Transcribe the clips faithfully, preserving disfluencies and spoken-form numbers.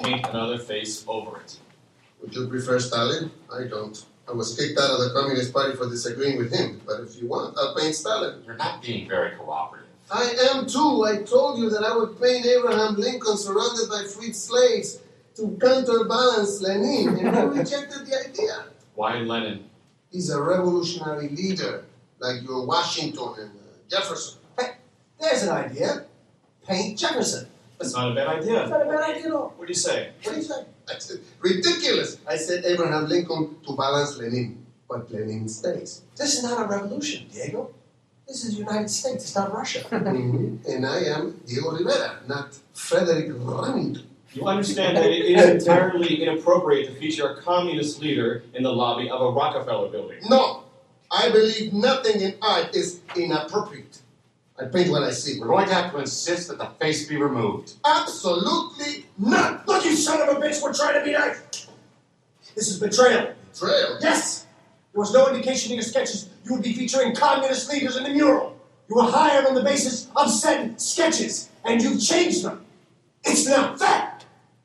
paint another face over it. Would you prefer Stalin? I don't. I was kicked out of the Communist Party for disagreeing with him. But if you want, I'll paint Stalin. You're not being very cooperative. I am too. I told you that I would paint Abraham Lincoln surrounded by freed slaves to counterbalance Lenin, and you rejected the idea. Why Lenin? He's a revolutionary leader, like your Washington and uh, Jefferson. Hey, there's an idea. Paint Jefferson. That's not a bad idea. It's not a bad idea at all. What do you say? What do you say? That's ridiculous. I said Abraham Lincoln to balance Lenin, but Lenin stays. This is not a revolution, Diego. This is the United States. It's not Russia. Mm-hmm. And I am Diego Rivera, not Frederick Remington. You understand that it is entirely inappropriate to feature a communist leader in the lobby of a Rockefeller building. No, I believe nothing in art is inappropriate. I paint what I see. We're going to have to insist that the face be removed. Absolutely not. Look, you son of a bitch, we're trying to be nice. This is betrayal. Betrayal? Yes. There was no indication in your sketches you would be featuring communist leaders in the mural. You were hired on the basis of said sketches, and you've changed them. It's not that.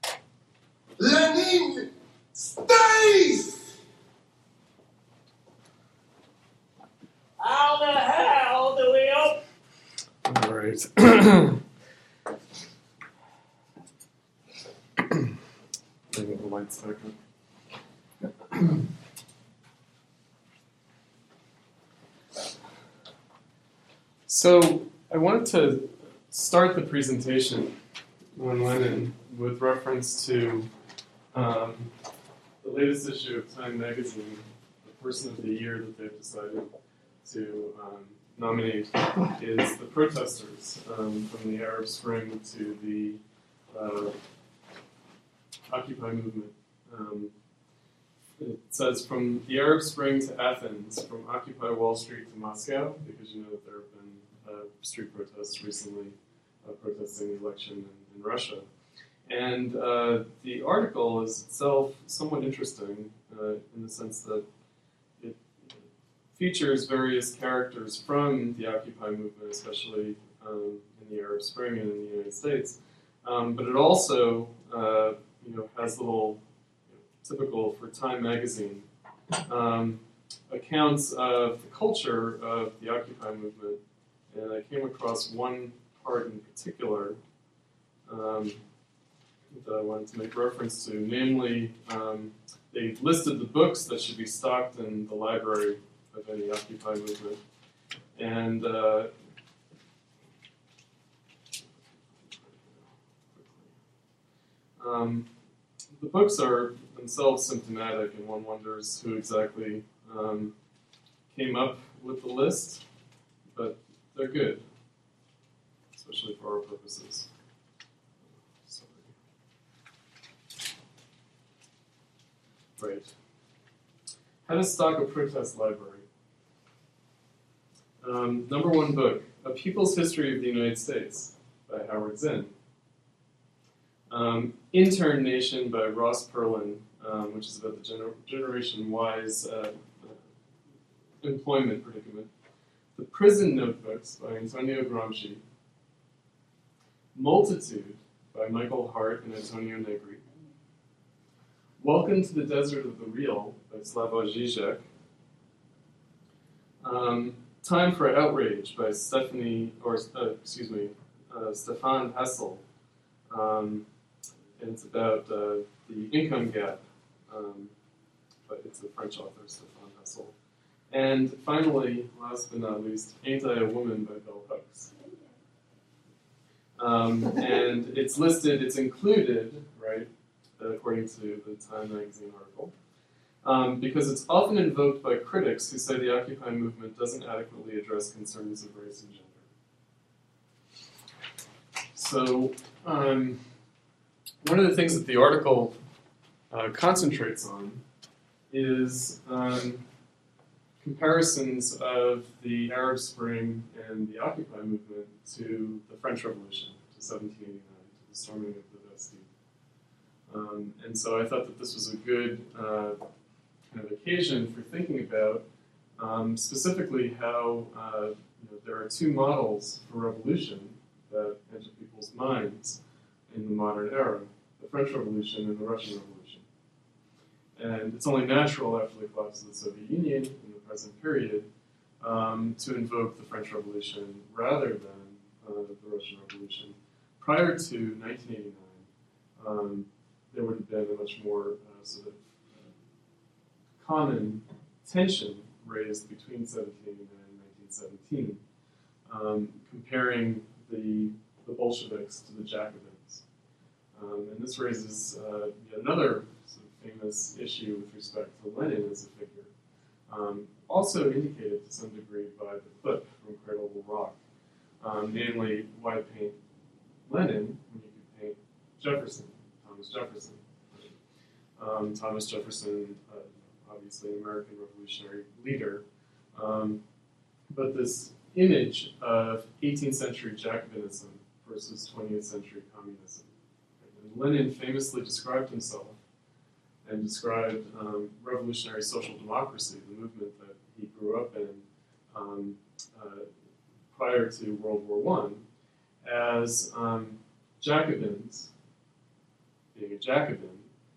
Lenin stays! How the hell do we open? All right. Bring the lights back up. So I wanted to start the presentation on Lenin with reference to um, the latest issue of Time magazine, the person of the year that they've decided to um, nominate is the protesters um, from the Arab Spring to the uh, Occupy movement. Um, it says from the Arab Spring to Athens, from Occupy Wall Street to Moscow, because you know that there have been uh, street protests recently uh, protesting the election in, in Russia. And uh, the article is itself somewhat interesting uh, in the sense that it features various characters from the Occupy movement, especially um, in the Arab Spring and in the United States. Um, but it also, uh, you know, has little, you know, typical for Time magazine, um, accounts of the culture of the Occupy movement. And I came across one part in particular um, that I wanted to make reference to, namely, um, they listed the books that should be stocked in the library of any Occupy movement. And uh, um, the books are themselves symptomatic, and one wonders who exactly um, came up with the list, but they're good, especially for our purposes. Sorry. Right. How to stock a protest library. Um, number one book, A People's History of the United States by Howard Zinn. Um, Intern Nation by Ross Perlin, um, which is about the gener- Generation Y's uh, uh, employment predicament. The Prison Notebooks by Antonio Gramsci. Multitude by Michael Hart and Antonio Negri. Welcome to the Desert of the Real by Slavoj Žižek. Um, Time for Outrage by Stephanie, or uh, excuse me, uh, Stefan Hessel. Um, and it's about uh, the income gap, um, but it's a French author, Stefan Hessel. And finally, last but not least, Ain't I a Woman by Bell Hooks. Um, and it's listed, it's included, right, according to the Time magazine article, um, because it's often invoked by critics who say the Occupy movement doesn't adequately address concerns of race and gender. So, um, one of the things that the article uh, concentrates on is um, comparisons of the Arab Spring and the Occupy movement to the French Revolution, to seventeen eighty-nine, to the storming of the Bastille. Um, and so I thought that this was a good uh, kind of occasion for thinking about um, specifically how uh, you know, there are two models for revolution that enter people's minds in the modern era, the French Revolution and the Russian Revolution. And it's only natural after the collapse of the Soviet Union in the present period um, to invoke the French Revolution rather than uh, the Russian Revolution. Prior to nineteen eighty-nine, um, there would have been a much more uh, sort of uh, common tension raised between seventeen eighty-nine and nineteen seventeen, um, comparing the, the Bolsheviks to the Jacobins. Um, and this raises uh, yet another sort of famous issue with respect to Lenin as a figure, um, also indicated to some degree by the clip from Cradle Will Rock, um, namely, why paint Lenin when you could paint Jefferson, Thomas Jefferson. Um, Thomas Jefferson, uh, obviously an American revolutionary leader, um, but this image of eighteenth century Jacobinism versus twentieth century communism. And Lenin famously described himself and described um, revolutionary social democracy, the movement that he grew up in um, uh, prior to World War One, as um, Jacobins, being a Jacobin,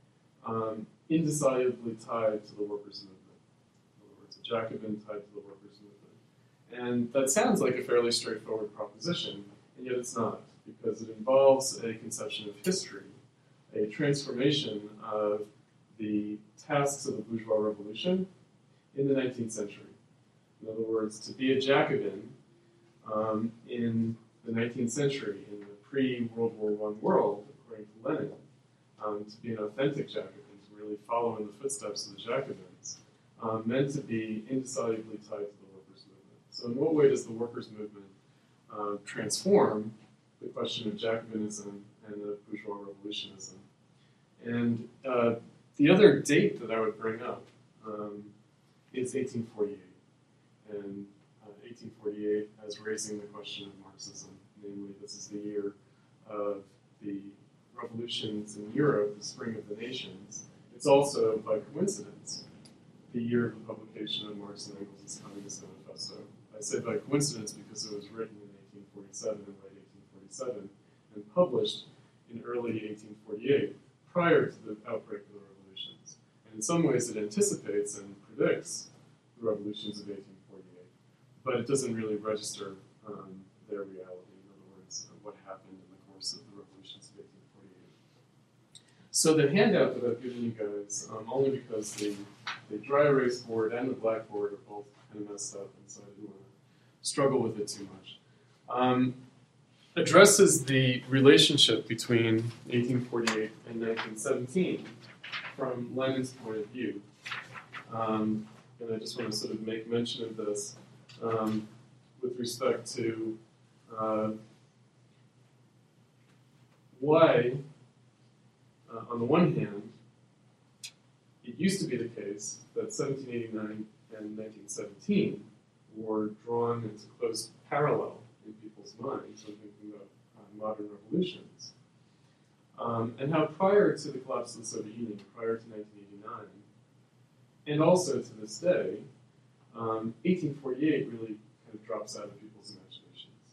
um, indissolubly tied to the workers' movement. In other words, a Jacobin tied to the workers' movement. And that sounds like a fairly straightforward proposition, and yet it's not, because it involves a conception of history, a transformation of the tasks of the bourgeois revolution in the nineteenth century. In other words, to be a Jacobin um, in the nineteenth century, in the pre-World War One world, according to Lenin, um, to be an authentic Jacobin, to really follow in the footsteps of the Jacobins, um, meant to be indissolubly tied to the workers' movement. So in what way does the workers' movement uh, transform the question of Jacobinism and the bourgeois revolutionism? And uh, the other date that I would bring up um, is eighteen forty-eight. And uh, eighteen forty-eight as raising the question of Marxism. Namely, this is the year of the revolutions in Europe, the spring of the nations. It's also, by coincidence, the year of the publication of Marx and Engels' Communist Manifesto. I say by coincidence because it was written in eighteen forty-seven and late eighteen forty-seven and published in early eighteen forty-eight, prior to the outbreak of the revolutions. And in some ways it anticipates and predicts the revolutions of eighteen forty-eight, but it doesn't really register um, their reality, in other words, uh, what happened in the course of the revolutions of eighteen forty-eight. So the handout that I've given you guys, um, only because the, the dry erase board and the blackboard are both kind of messed up, and so I didn't want to struggle with it too much, um, addresses the relationship between eighteen forty-eight and nineteen seventeen from Lenin's point of view. Um, and I just want to sort of make mention of this um, with respect to uh, why, uh, on the one hand, it used to be the case that seventeen eighty-nine and nineteen seventeen were drawn into close parallel in people's minds when thinking about uh, modern revolutions. Um, and how prior to the collapse of the Soviet Union, prior to nineteen eighty-nine, and also to this day, um, eighteen forty-eight really kind of drops out of people's imaginations.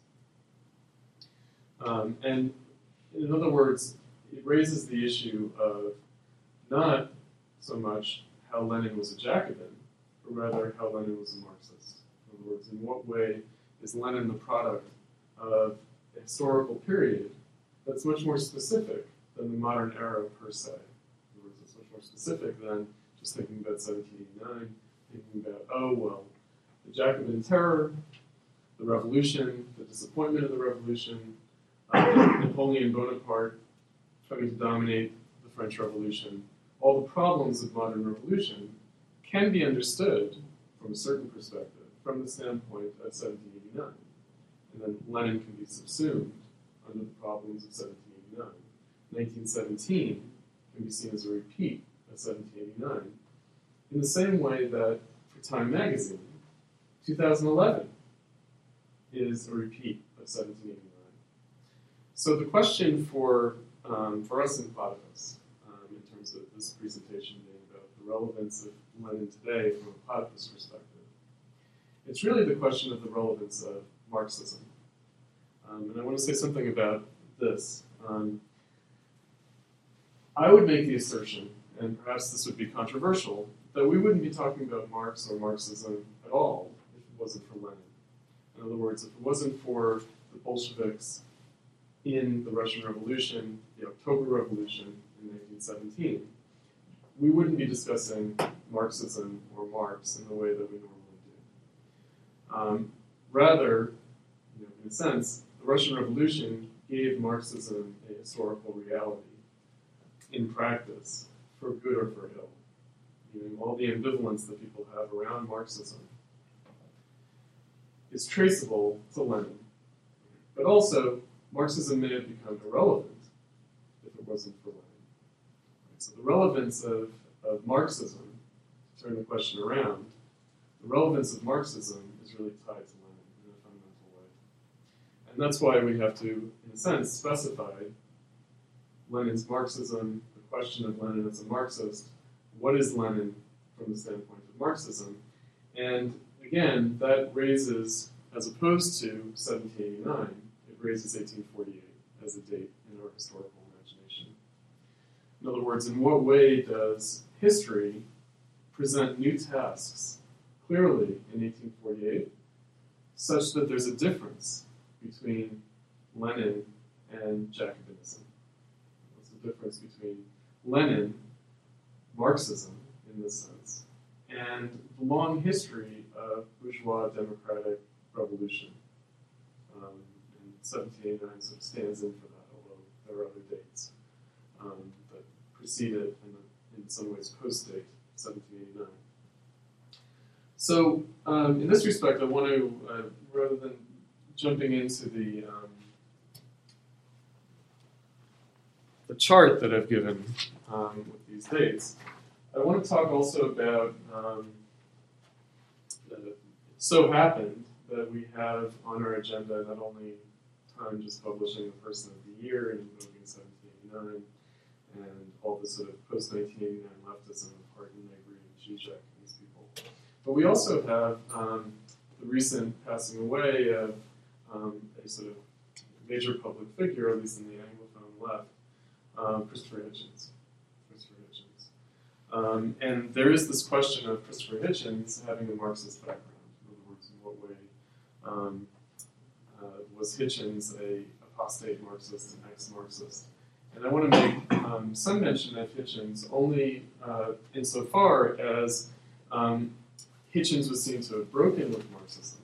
Um, and in other words, it raises the issue of not so much how Lenin was a Jacobin, but rather how Lenin was a Marxist. In other words, in what way is Lenin the product of a historical period that's much more specific than the modern era per se. In other words, it's much more specific than just thinking about seventeen eighty-nine, thinking about, oh, well, the Jacobin terror, the revolution, the disappointment of the revolution, uh, Napoleon Bonaparte trying to dominate the French Revolution. All the problems of modern revolution can be understood from a certain perspective, from the standpoint of seventeen eighty-nine. And then Lenin can be subsumed under the problems of seventeen eighty-nine. nineteen seventeen can be seen as a repeat of seventeen eighty-nine, in the same way that for Time magazine, two thousand eleven is a repeat of seventeen eighty-nine. So the question for, um, for us in Platypus, um, in terms of this presentation being about the relevance of Lenin today from a Platypus perspective, it's really the question of the relevance of Marxism. Um, and I want to say something about this. Um, I would make the assertion, and perhaps this would be controversial, that we wouldn't be talking about Marx or Marxism at all if it wasn't for Lenin. In other words, if it wasn't for the Bolsheviks in the Russian Revolution, the October Revolution in nineteen seventeen, we wouldn't be discussing Marxism or Marx in the way that we normally do. Um, rather, you know, in a sense, the Russian Revolution gave Marxism a historical reality in practice, for good or for ill. You know, all the ambivalence that people have around Marxism is traceable to Lenin. But also, Marxism may have become irrelevant if it wasn't for Lenin. Right? So the relevance of, of Marxism, to turn the question around, the relevance of Marxism is really tied to Lenin in a fundamental way. And that's why we have to, in a sense, specify Lenin's Marxism, the question of Lenin as a Marxist. What is Lenin from the standpoint of Marxism? And again, that raises, as opposed to seventeen eighty-nine, it raises eighteen forty-eight as a date in our historical imagination. In other words, in what way does history present new tasks clearly in eighteen forty-eight, such that there's a difference between Lenin and Jacobinism? What's the difference between Lenin, Marxism in this sense, and the long history of bourgeois democratic revolution? Um, and seventeen eighty-nine sort of stands in for that, although there are other dates um, that precede it and in some ways post-date seventeen eighty-nine. So um, in this respect, I want to, uh, rather than jumping into the um, the chart that I've given um, with these dates, I want to talk also about, um, that it so happened that we have on our agenda not only Time just publishing the Person of the Year in Vogue in seventeen eighty-nine, and all the sort of post-nineteen eighty-nine leftism of Hardin, Negri, and Zizek and these people. But we also have um, the recent passing away of um, a sort of major public figure, at least in the Anglophone left, um, Christopher Hitchens. Christopher Hitchens. Um, and there is this question of Christopher Hitchens having a Marxist background. In other words, in what way um, uh, was Hitchens a apostate Marxist, an ex-Marxist? And I want to make um, some mention of Hitchens only uh, insofar as um, Hitchens was seen to have broken with Marxism,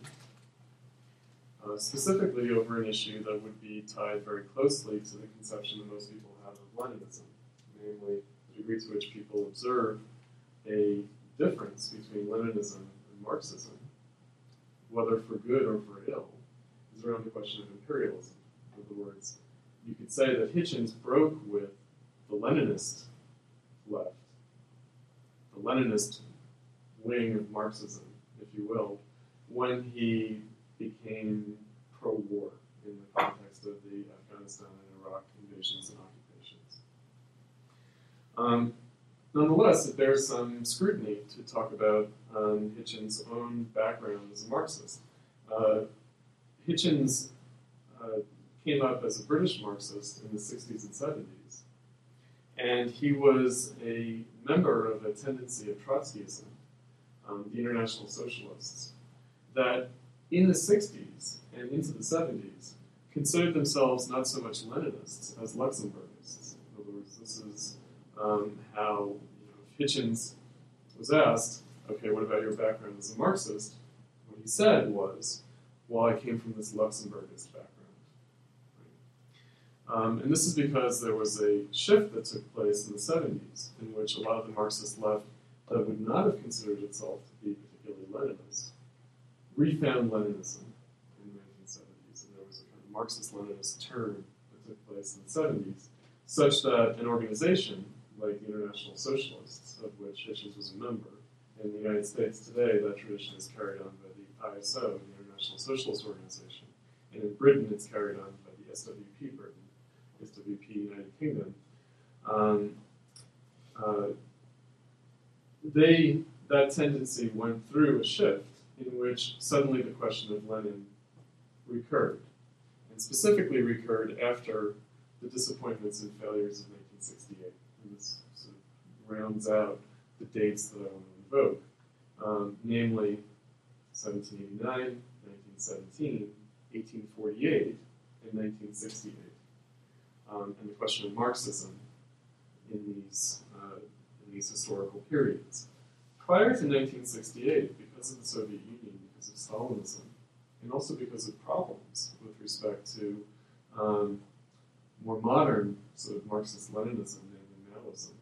uh, specifically over an issue that would be tied very closely to the conception that most people have of Leninism, namely the degree to which people observe a difference between Leninism and Marxism, whether for good or for ill, is around the question of imperialism. In other words, you could say that Hitchens broke with the Leninist left, the Leninist wing of Marxism, if you will, when he became pro-war in the context of the Afghanistan and Iraq invasions and occupations. Um, nonetheless, it bears some scrutiny to talk about um, Hitchens' own background as a Marxist. Uh, Hitchens uh, came up as a British Marxist in the sixties and seventies, and he was a member of a tendency of Trotskyism, um, the International Socialists, that in the sixties and into the seventies considered themselves not so much Leninists as Luxemburgists. In other words, this is um, how, you know, if Hitchens was asked, okay, what about your background as a Marxist? What he said was, well, I came from this Luxemburgist background. Um, and this is because there was a shift that took place in the seventies in which a lot of the Marxist left that would not have considered itself to be particularly Leninist refound Leninism in the nineteen seventies. And there was a kind of Marxist-Leninist turn that took place in the seventies, such that an organization like the International Socialists, of which Hitchens was a member, in the United States today, that tradition is carried on by the I S O, the International Socialist Organization. And in Britain, it's carried on by the S W P Britain, S W P United Kingdom. Um, uh, they, that tendency went through a shift in which suddenly the question of Lenin recurred, and specifically recurred after the disappointments and failures of nineteen sixty-eight in sort of rounds out the dates that I want to invoke, um, namely seventeen eighty-nine, nineteen seventeen, eighteen forty-eight, and nineteen sixty-eight. Um, and the question of Marxism in these, uh, in these historical periods. Prior to nineteen sixty-eight, because of the Soviet Union, because of Stalinism, and also because of problems with respect to um, more modern sort of Marxist-Leninism, namely Maoism.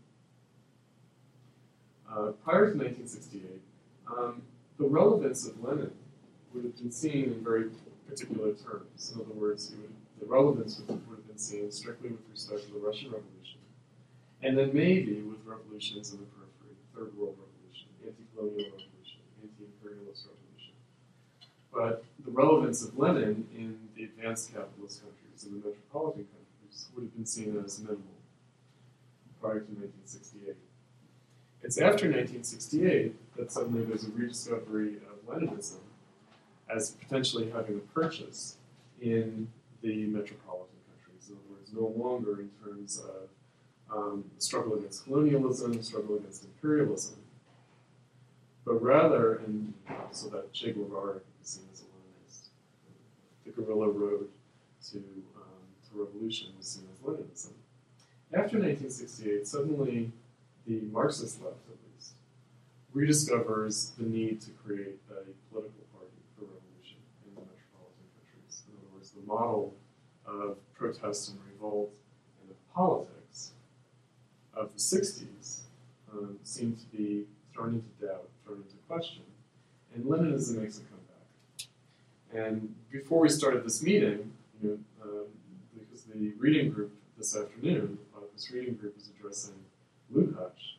Uh, prior to nineteen sixty-eight, um, the relevance of Lenin would have been seen in very particular terms. In other words, would, the relevance would, would have been seen strictly with respect to the Russian Revolution, and then maybe with revolutions in the periphery, Third World Revolution, anti-colonial revolution, anti-imperialist revolution. But the relevance of Lenin in the advanced capitalist countries and the metropolitan countries would have been seen as minimal prior to nineteen sixty-eight. It's after nineteen sixty-eight that suddenly there's a rediscovery of Leninism as potentially having a purchase in the metropolitan countries. In other words, no longer in terms of um, the struggle against colonialism, the struggle against imperialism, but rather, and so that Che Guevara is seen as a Leninist. The guerrilla road to, um, to revolution was seen as Leninism. After nineteen sixty-eight, suddenly the Marxist left, at least, rediscovers the need to create a political party for revolution in the metropolitan countries. In other words, the model of protest and revolt and of politics of the sixties um, seemed to be thrown into doubt, thrown into question, and Leninism makes a comeback. And before we started this meeting, you know, um, because the reading group this afternoon, uh, this reading group is addressing Lukács.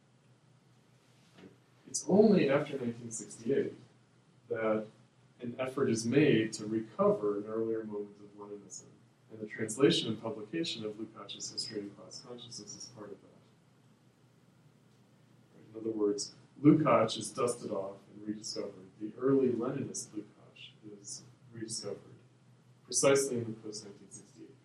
It's only after nineteen sixty-eight that an effort is made to recover an earlier moment of Leninism, and the translation and publication of Lukács's History and Class Consciousness is part of that. In other words, Lukács is dusted off and rediscovered. The early Leninist Lukács is rediscovered precisely in the post-nineteen sixty-eight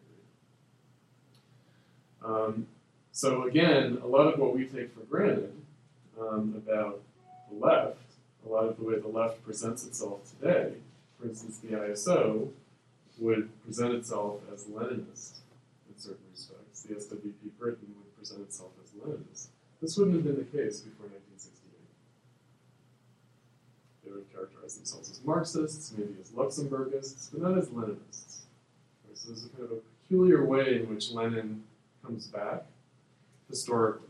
period. Um, so again, a lot of what we take for granted um, about the left, a lot of the way the left presents itself today, for instance, the I S O would present itself as Leninist in certain respects. The S W P Britain would present itself as Leninist. This wouldn't have been the case before nineteen sixty-eight. They would characterize themselves as Marxists, maybe as Luxemburgists, but not as Leninists. Right, so there's a kind of a peculiar way in which Lenin comes back historically.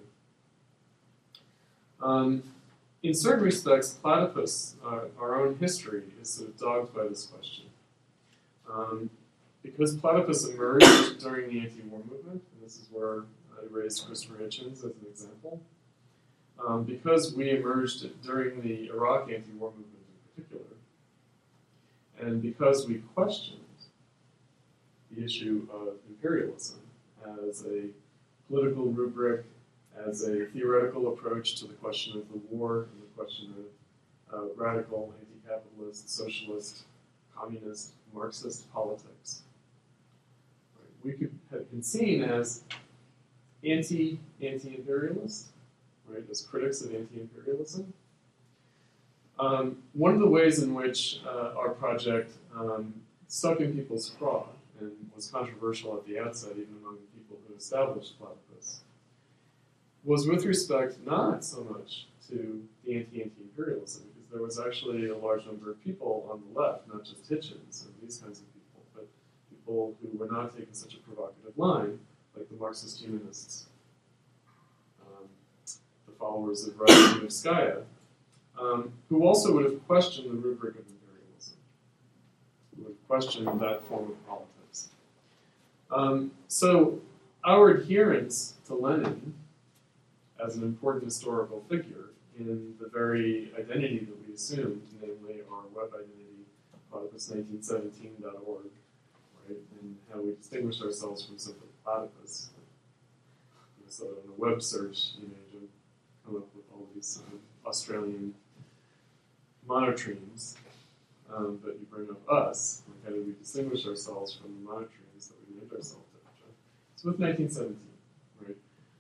Um, in certain respects, Platypus, uh, our own history, is sort of dogged by this question. Um, because Platypus emerged during the anti-war movement, and this is where I raised Christopher Hitchens as an example, um, because we emerged during the Iraq anti-war movement in particular, and because we questioned the issue of imperialism as a political rubric, as a theoretical approach to the question of the war and the question of uh, radical, anti-capitalist, socialist, communist, Marxist politics. Right? We could have been seen as anti, anti-imperialist, right, as critics of anti-imperialism. Um, one of the ways in which uh, our project um, stuck in people's craw and was controversial at the outset, even among the people who established Platypus, was with respect not so much to the anti-anti-imperialism, because there was actually a large number of people on the left, not just Hitchens and these kinds of people, but people who were not taking such a provocative line, like the Marxist humanists, um, the followers of Radzymovskaya, um, who also would have questioned the rubric of imperialism, who would have questioned that form of politics. Um, so our adherence to Lenin as an important historical figure in the very identity that we assumed, namely our web identity, platypus nineteen seventeen dot org, right, and how we distinguish ourselves from simply platypus. So in a web search, you know, you come up with all these sort of Australian monotremes, um, but you bring up us, like how do we distinguish ourselves from the monotremes that we named ourselves after? It's with nineteen seventeen, right?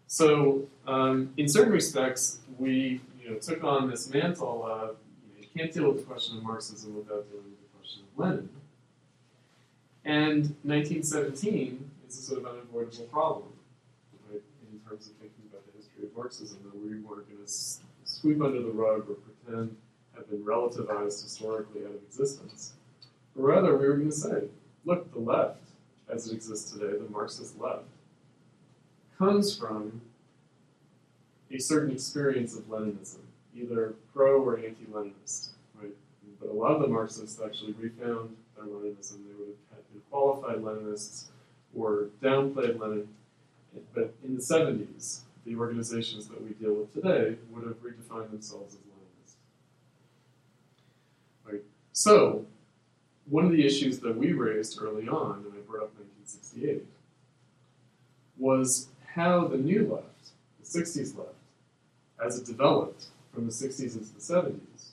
So, um, in certain respects, we you know, took on this mantle of you, know, you can't deal with the question of Marxism without dealing with the question of Lenin. And nineteen seventeen is a sort of unavoidable problem, right, in terms of thinking about the history of Marxism, that we weren't going to sweep under the rug or pretend have been relativized historically out of existence. But rather, we were going to say, look, the left, as it exists today, the Marxist left, comes from a certain experience of Leninism, either pro or anti-Leninist, right? But a lot of the Marxists actually refound their Leninism. They would have been qualified Leninists or downplayed Lenin. But in the seventies, the organizations that we deal with today would have redefined themselves as Leninists. Right? So, one of the issues that we raised early on, and I brought up nineteen sixty-eight, was how the new left, the sixties left, as it developed from the sixties into the seventies,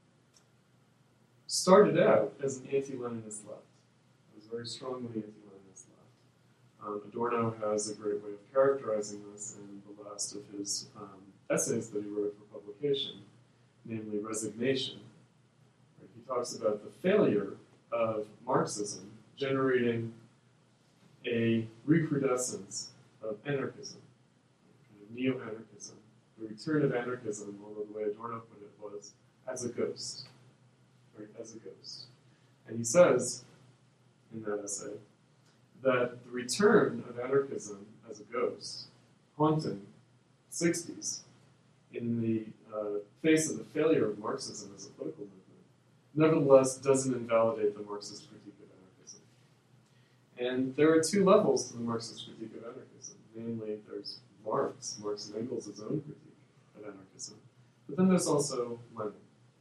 started out as an anti-Leninist left. It was very strongly anti-Leninist left. Um, Adorno has a great way of characterizing this in the last of his um, essays that he wrote for publication, namely Resignation. Right? He talks about the failure of Marxism generating a recrudescence of anarchism, kind of neo-anarchism. The return of anarchism, although the way Adorno put it was, as a ghost. Right, as a ghost. And he says, in that essay, that the return of anarchism as a ghost, haunting the sixties, in the uh, face of the failure of Marxism as a political movement, nevertheless doesn't invalidate the Marxist critique of anarchism. And there are two levels to the Marxist critique of anarchism. Namely, there's Marx, Marx and Engels' own critique of anarchism. But then there's also Lenin.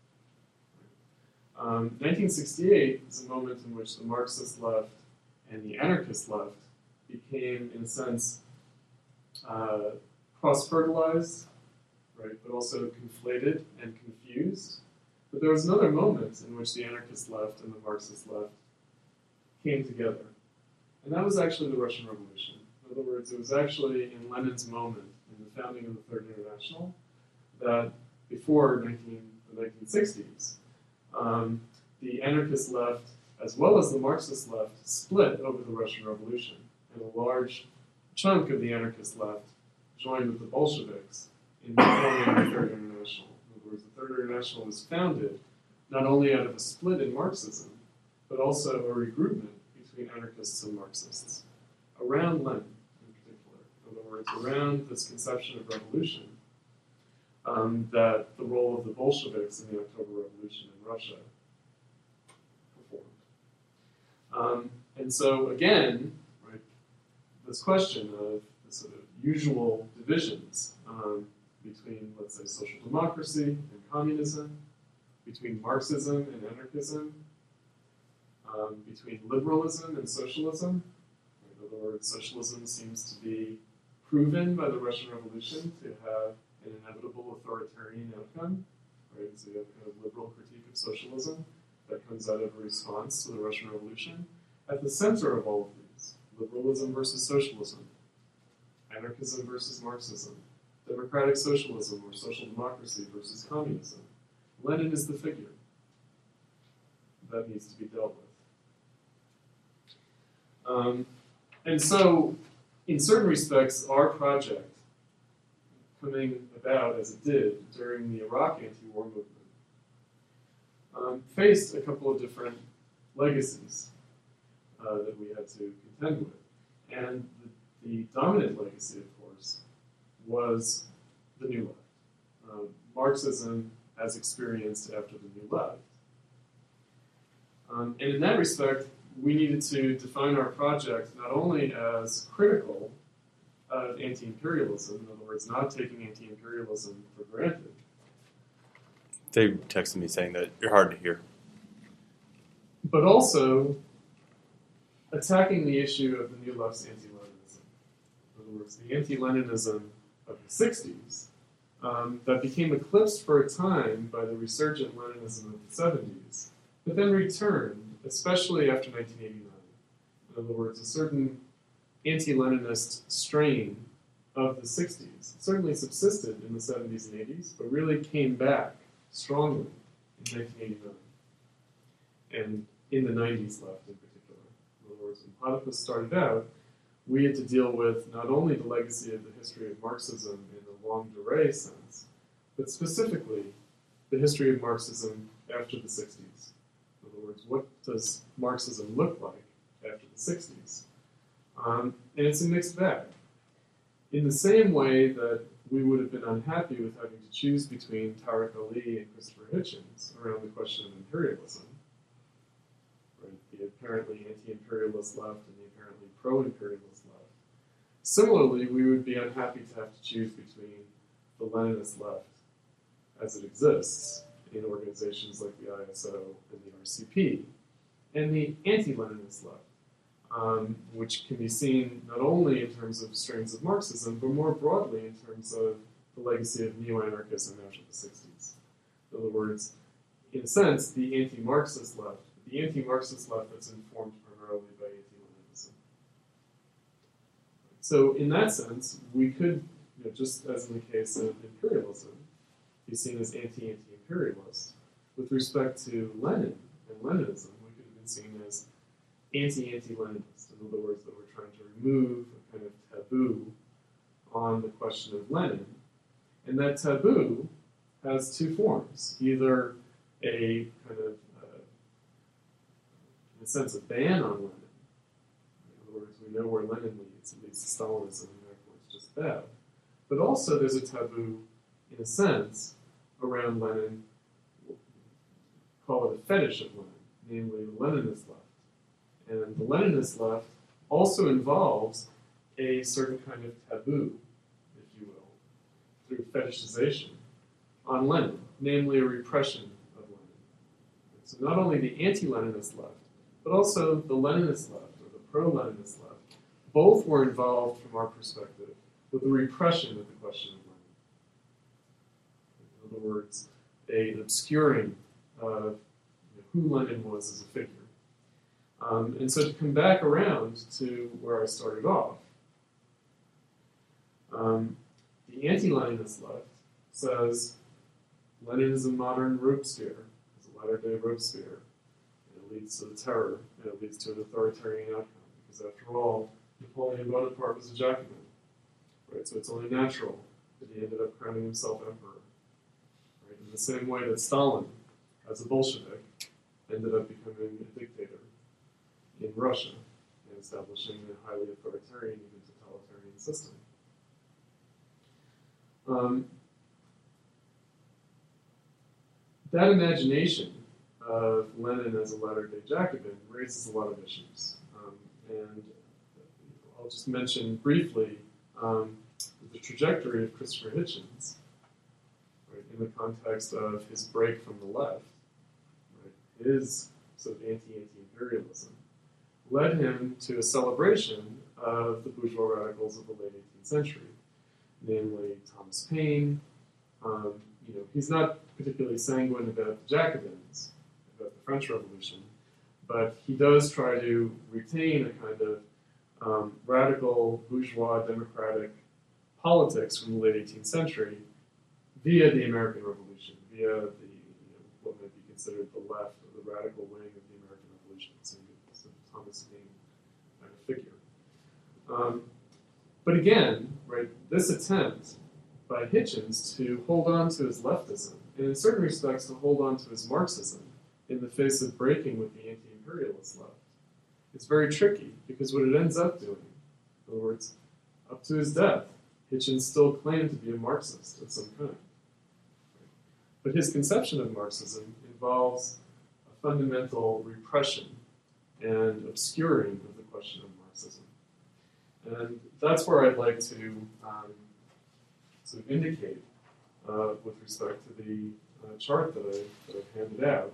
Um, nineteen sixty-eight is a moment in which the Marxist left and the anarchist left became, in a sense, uh, cross-fertilized, right, but also conflated and confused. But there was another moment in which the anarchist left and the Marxist left came together. And that was actually the Russian Revolution. In other words, it was actually in Lenin's moment, in the founding of the Third International, that before nineteen, the nineteen sixties, um, the anarchist left, as well as the Marxist left, split over the Russian Revolution. And a large chunk of the anarchist left joined with the Bolsheviks in forming the Third International. In other words, the Third International was founded not only out of a split in Marxism, but also a regroupment between anarchists and Marxists, around Lenin in particular. In other words, around this conception of revolution, um, that the role of the Bolsheviks in the October Revolution in Russia performed. Um, and so, again, right, this question of the sort of usual divisions um, between, let's say, social democracy and communism, between Marxism and anarchism, um, between liberalism and socialism. In other words, socialism seems to be proven by the Russian Revolution to have an inevitable authoritarian outcome. Right? So you have a kind of liberal critique of socialism that comes out of a response to the Russian Revolution. At the center of all of these, liberalism versus socialism, anarchism versus Marxism, democratic socialism or social democracy versus communism. Lenin is the figure that needs to be dealt with. Um, and so, in certain respects, our project, coming about as it did during the Iraq anti-war movement, um, faced a couple of different legacies uh, that we had to contend with. And the, the dominant legacy, of course, was the New Left. Um, Marxism as experienced after the New Left. Um, and in that respect, we needed to define our project not only as critical of anti-imperialism, in other words, not taking anti-imperialism for granted. They texted me saying that you're hard to hear. But also attacking the issue of the New Left's anti-Leninism. In other words, the anti-Leninism of the sixties um, that became eclipsed for a time by the resurgent Leninism of the seventies, but then returned, especially after nineteen eighty-nine. In other words, a certain anti-Leninist strain of the sixties certainly subsisted in the seventies and eighties, but really came back strongly in nineteen eighty-nine. And in the nineties left in particular. In other words, when Platypus started out, we had to deal with not only the legacy of the history of Marxism in the longue durée sense, but specifically the history of Marxism after the sixties. In other words, what does Marxism look like after the sixties? Um, and it's a mixed bag. In the same way that we would have been unhappy with having to choose between Tariq Ali and Christopher Hitchens around the question of imperialism, right? The apparently anti-imperialist left and the apparently pro-imperialist left. Similarly, we would be unhappy to have to choose between the Leninist left as it exists in organizations like the I S O and the R C P, and the anti-Leninist left, um, which can be seen not only in terms of strains of Marxism, but more broadly in terms of the legacy of neo-anarchism after the sixties. In other words, in a sense, the anti-Marxist left, the anti-Marxist left that's informed primarily by anti-Leninism. So in that sense, we could, you know, just as in the case of imperialism, be seen as anti-anti-imperialist. With respect to Lenin and Leninism, we could have been seen as anti-anti-Leninist. In other words, that we're trying to remove a kind of taboo on the question of Lenin. And that taboo has two forms. Either a kind of, uh, in a sense, a ban on Lenin. In other words, we know where Lenin leads. It leads to Stalinism, and therefore it's just bad. But also there's a taboo, in a sense, around Lenin, call it a fetish of Lenin, namely the Leninist left. And the Leninist left also involves a certain kind of taboo, if you will, through fetishization on Lenin, namely a repression of Lenin. So not only the anti-Leninist left, but also the Leninist left, or the pro-Leninist left, both were involved, from our perspective, with the repression of the question of Lenin. In other words, a, an obscuring of you know, who Lenin was as a figure. Um, and so to come back around to where I started off, um, the anti-Leninist left says Lenin is a modern Robespierre, is a latter-day Robespierre, and it leads to the terror, and it leads to an authoritarian outcome, because after all, Napoleon Bonaparte was a Jacobin, right? So it's only natural that he ended up crowning himself emperor, right? In the same way that Stalin, as a Bolshevik, ended up becoming a dictator in Russia and establishing a highly authoritarian, even totalitarian system. Um, that imagination of Lenin as a latter-day Jacobin raises a lot of issues. Um, and I'll just mention briefly um, the trajectory of Christopher Hitchens, right, in the context of his break from the left, right, his sort of anti-anti-imperialism, led him to a celebration of the bourgeois radicals of the late eighteenth century, namely Thomas Paine. Um, you know, he's not particularly sanguine about the Jacobins, about the French Revolution, but he does try to retain a kind of um, radical bourgeois democratic politics from the late eighteenth century via the American Revolution, via the you know, what might be considered the left or the radical wing of the American Revolution. So Thomas Paine kind of figure. Um, but again, right, this attempt by Hitchens to hold on to his leftism, and in certain respects to hold on to his Marxism in the face of breaking with the anti-imperialist left, it's very tricky, because what it ends up doing, in other words, up to his death, Hitchens still claimed to be a Marxist of some kind. But his conception of Marxism involves a fundamental repression and obscuring of the question of Marxism. And that's where I'd like to um, sort of indicate, uh, with respect to the uh, chart that, I, that I've handed out,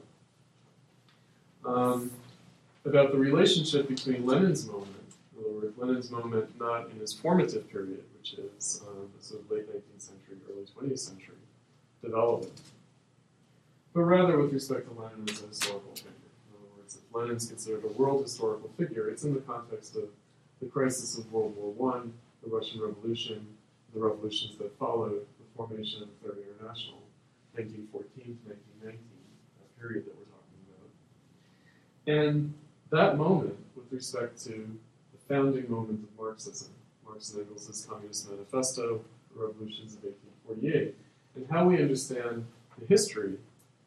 um, about the relationship between Lenin's moment, in other words, Lenin's moment not in his formative period, which is um, the sort of late nineteenth century, early twentieth century development, but rather with respect to Lenin as a historical figure. If Lenin's considered a world historical figure, it's in the context of the crisis of World War One, the Russian Revolution, the revolutions that followed the formation of the Third International, nineteen fourteen to nineteen nineteen, that period that we're talking about. And that moment, with respect to the founding moment of Marxism, Marx and Engels' Communist Manifesto, the revolutions of eighteen forty-eight, and how we understand the history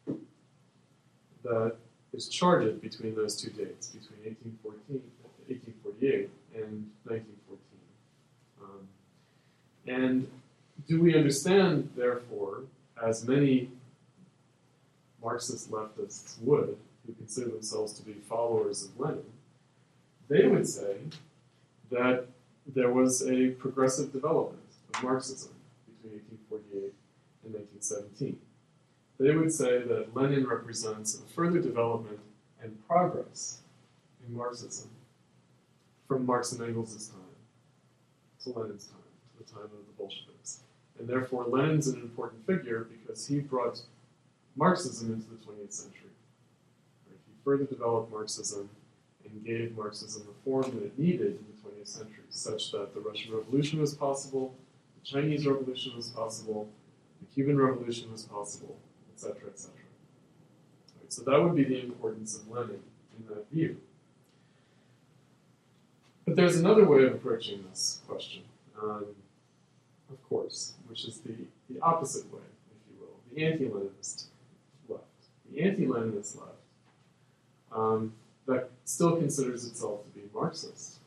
that is charted between those two dates, between eighteen fourteen, eighteen forty-eight and nineteen fourteen. Um, and do we understand, therefore, as many Marxist leftists would, who consider themselves to be followers of Lenin, they would say that there was a progressive development of Marxism between eighteen forty-eight and nineteen seventeen. They would say that Lenin represents a further development and progress in Marxism from Marx and Engels' time to Lenin's time, to the time of the Bolsheviks. And therefore, Lenin's an important figure because he brought Marxism into the twentieth century. Right? He further developed Marxism and gave Marxism the form that it needed in the twentieth century, such that the Russian Revolution was possible, the Chinese Revolution was possible, the Cuban Revolution was possible, et cetera, et cetera. Right, so that would be the importance of Lenin in that view. But there's another way of approaching this question, um, of course, which is the, the opposite way, if you will, the anti-Leninist left. The anti-Leninist left um, that still considers itself to be Marxist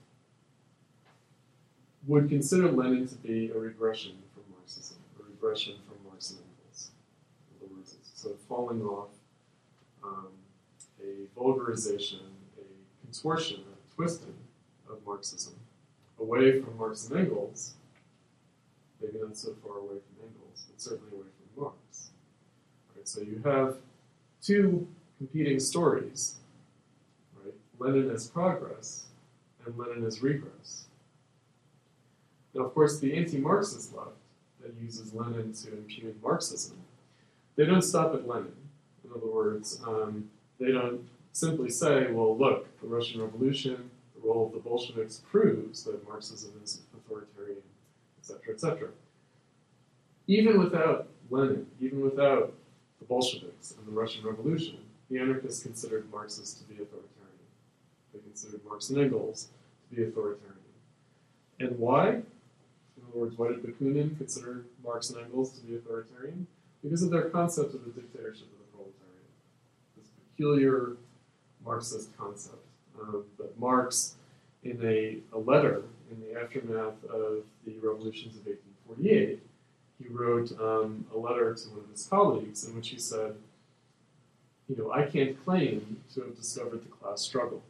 would consider Lenin to be a regression from Marxism, a regression from Marx and Engels. In other words, it's sort of falling off um, a vulgarization, a contortion, a twisting of Marxism away from Marx and Engels, maybe not so far away from Engels, but certainly away from Marx. Right, so you have two competing stories, right? Lenin as progress and Lenin as regress. Now, of course, the anti-Marxist left that uses Lenin to impugn Marxism, they don't stop at Lenin. In other words, um, they don't simply say, well, look, the Russian Revolution, the role of the Bolsheviks proves that Marxism is authoritarian, et cetera, et cetera. Even without Lenin, even without the Bolsheviks and the Russian Revolution, the anarchists considered Marxists to be authoritarian. They considered Marx and Engels to be authoritarian. And why? In other words, why did Bakunin consider Marx and Engels to be authoritarian? Because of their concept of the dictatorship of the proletariat. This peculiar Marxist concept um, that Marx, in a, a letter in the aftermath of the revolutions of eighteen forty-eight, he wrote um, a letter to one of his colleagues in which he said, you know, I can't claim to have discovered the class struggle.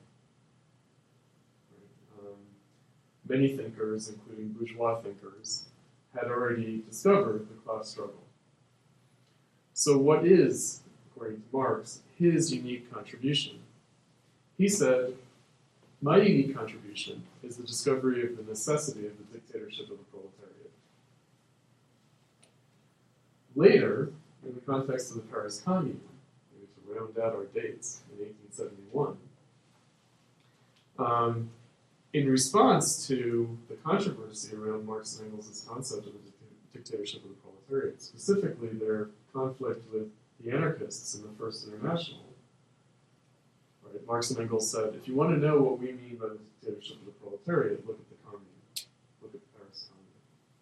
Right? Um, many thinkers, including bourgeois thinkers, had already discovered the class struggle. So what is, according to Marx, his unique contribution? He said, my unique contribution is the discovery of the necessity of the dictatorship of the proletariat. Later, in the context of the Paris Commune, to round out our dates in eighteen seventy-one, um, in response to the controversy around Marx and Engels' concept of the dictatorship of the proletariat, specifically their conflict with the anarchists in the First International, right? Marx and Engels said, if you want to know what we mean by the dictatorship of the proletariat, look at the Commune, look at the Paris Commune.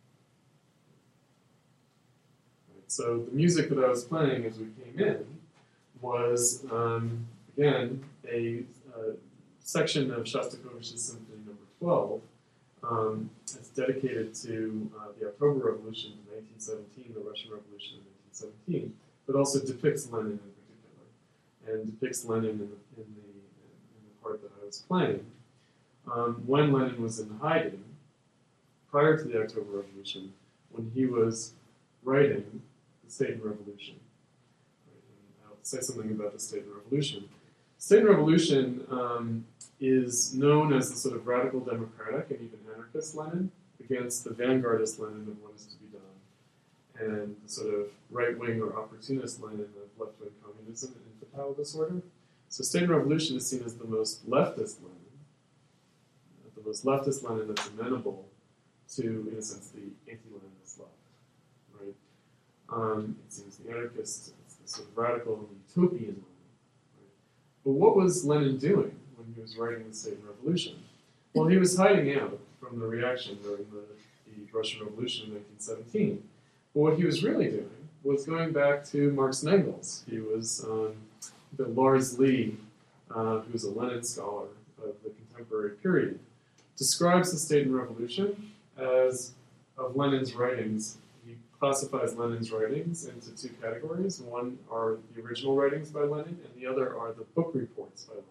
Right? So the music that I was playing as we came in was, um, again, a uh, section of Shostakovich's Symphony Number twelve. Um, it's dedicated to uh, the October Revolution in nineteen seventeen, the Russian Revolution in nineteen seventeen, but also depicts Lenin in particular, and depicts Lenin in the, in the, in the part that I was playing. Um, when Lenin was in hiding, prior to the October Revolution, when he was writing The State and Revolution. Right? And I'll say something about The State and Revolution. State and Revolution um, is known as the sort of radical democratic and even anarchist Lenin against the vanguardist Lenin of what is to be done, and the sort of right-wing or opportunist Lenin of left-wing communism and infantile disorder. So State and Revolution is seen as the most leftist Lenin, the most leftist Lenin that's amenable to, in a sense, the anti-Leninist left, right? Um, it seems the anarchist, it's the sort of radical utopian Lenin. Right? But what was Lenin doing when he was writing The State and Revolution? Well, he was hiding out from the reaction during the, the Russian Revolution in nineteen seventeen. But what he was really doing was going back to Marx and Engels. He was, um, the Lars Lee, uh, who was a Lenin scholar of the contemporary period, describes The State and Revolution as, of Lenin's writings, he classifies Lenin's writings into two categories. One are the original writings by Lenin, and the other are the book reports by Lenin.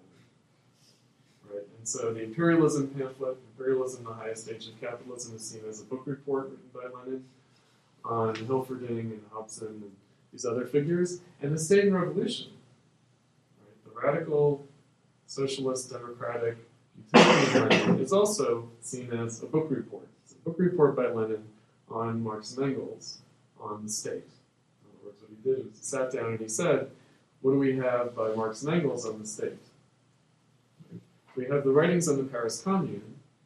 Right? And so the imperialism pamphlet, Imperialism, the Highest Stage of Capitalism, is seen as a book report written by Lenin on Hilferding and Hobson and these other figures, and The State and Revolution, right? The radical, socialist, democratic, utopian Lenin is also seen as a book report. It's a book report by Lenin on Marx and Engels, on the state. In other words, what he did was he sat down and he said, what do we have by Marx and Engels on the state? Right? We have the writings on the Paris Commune,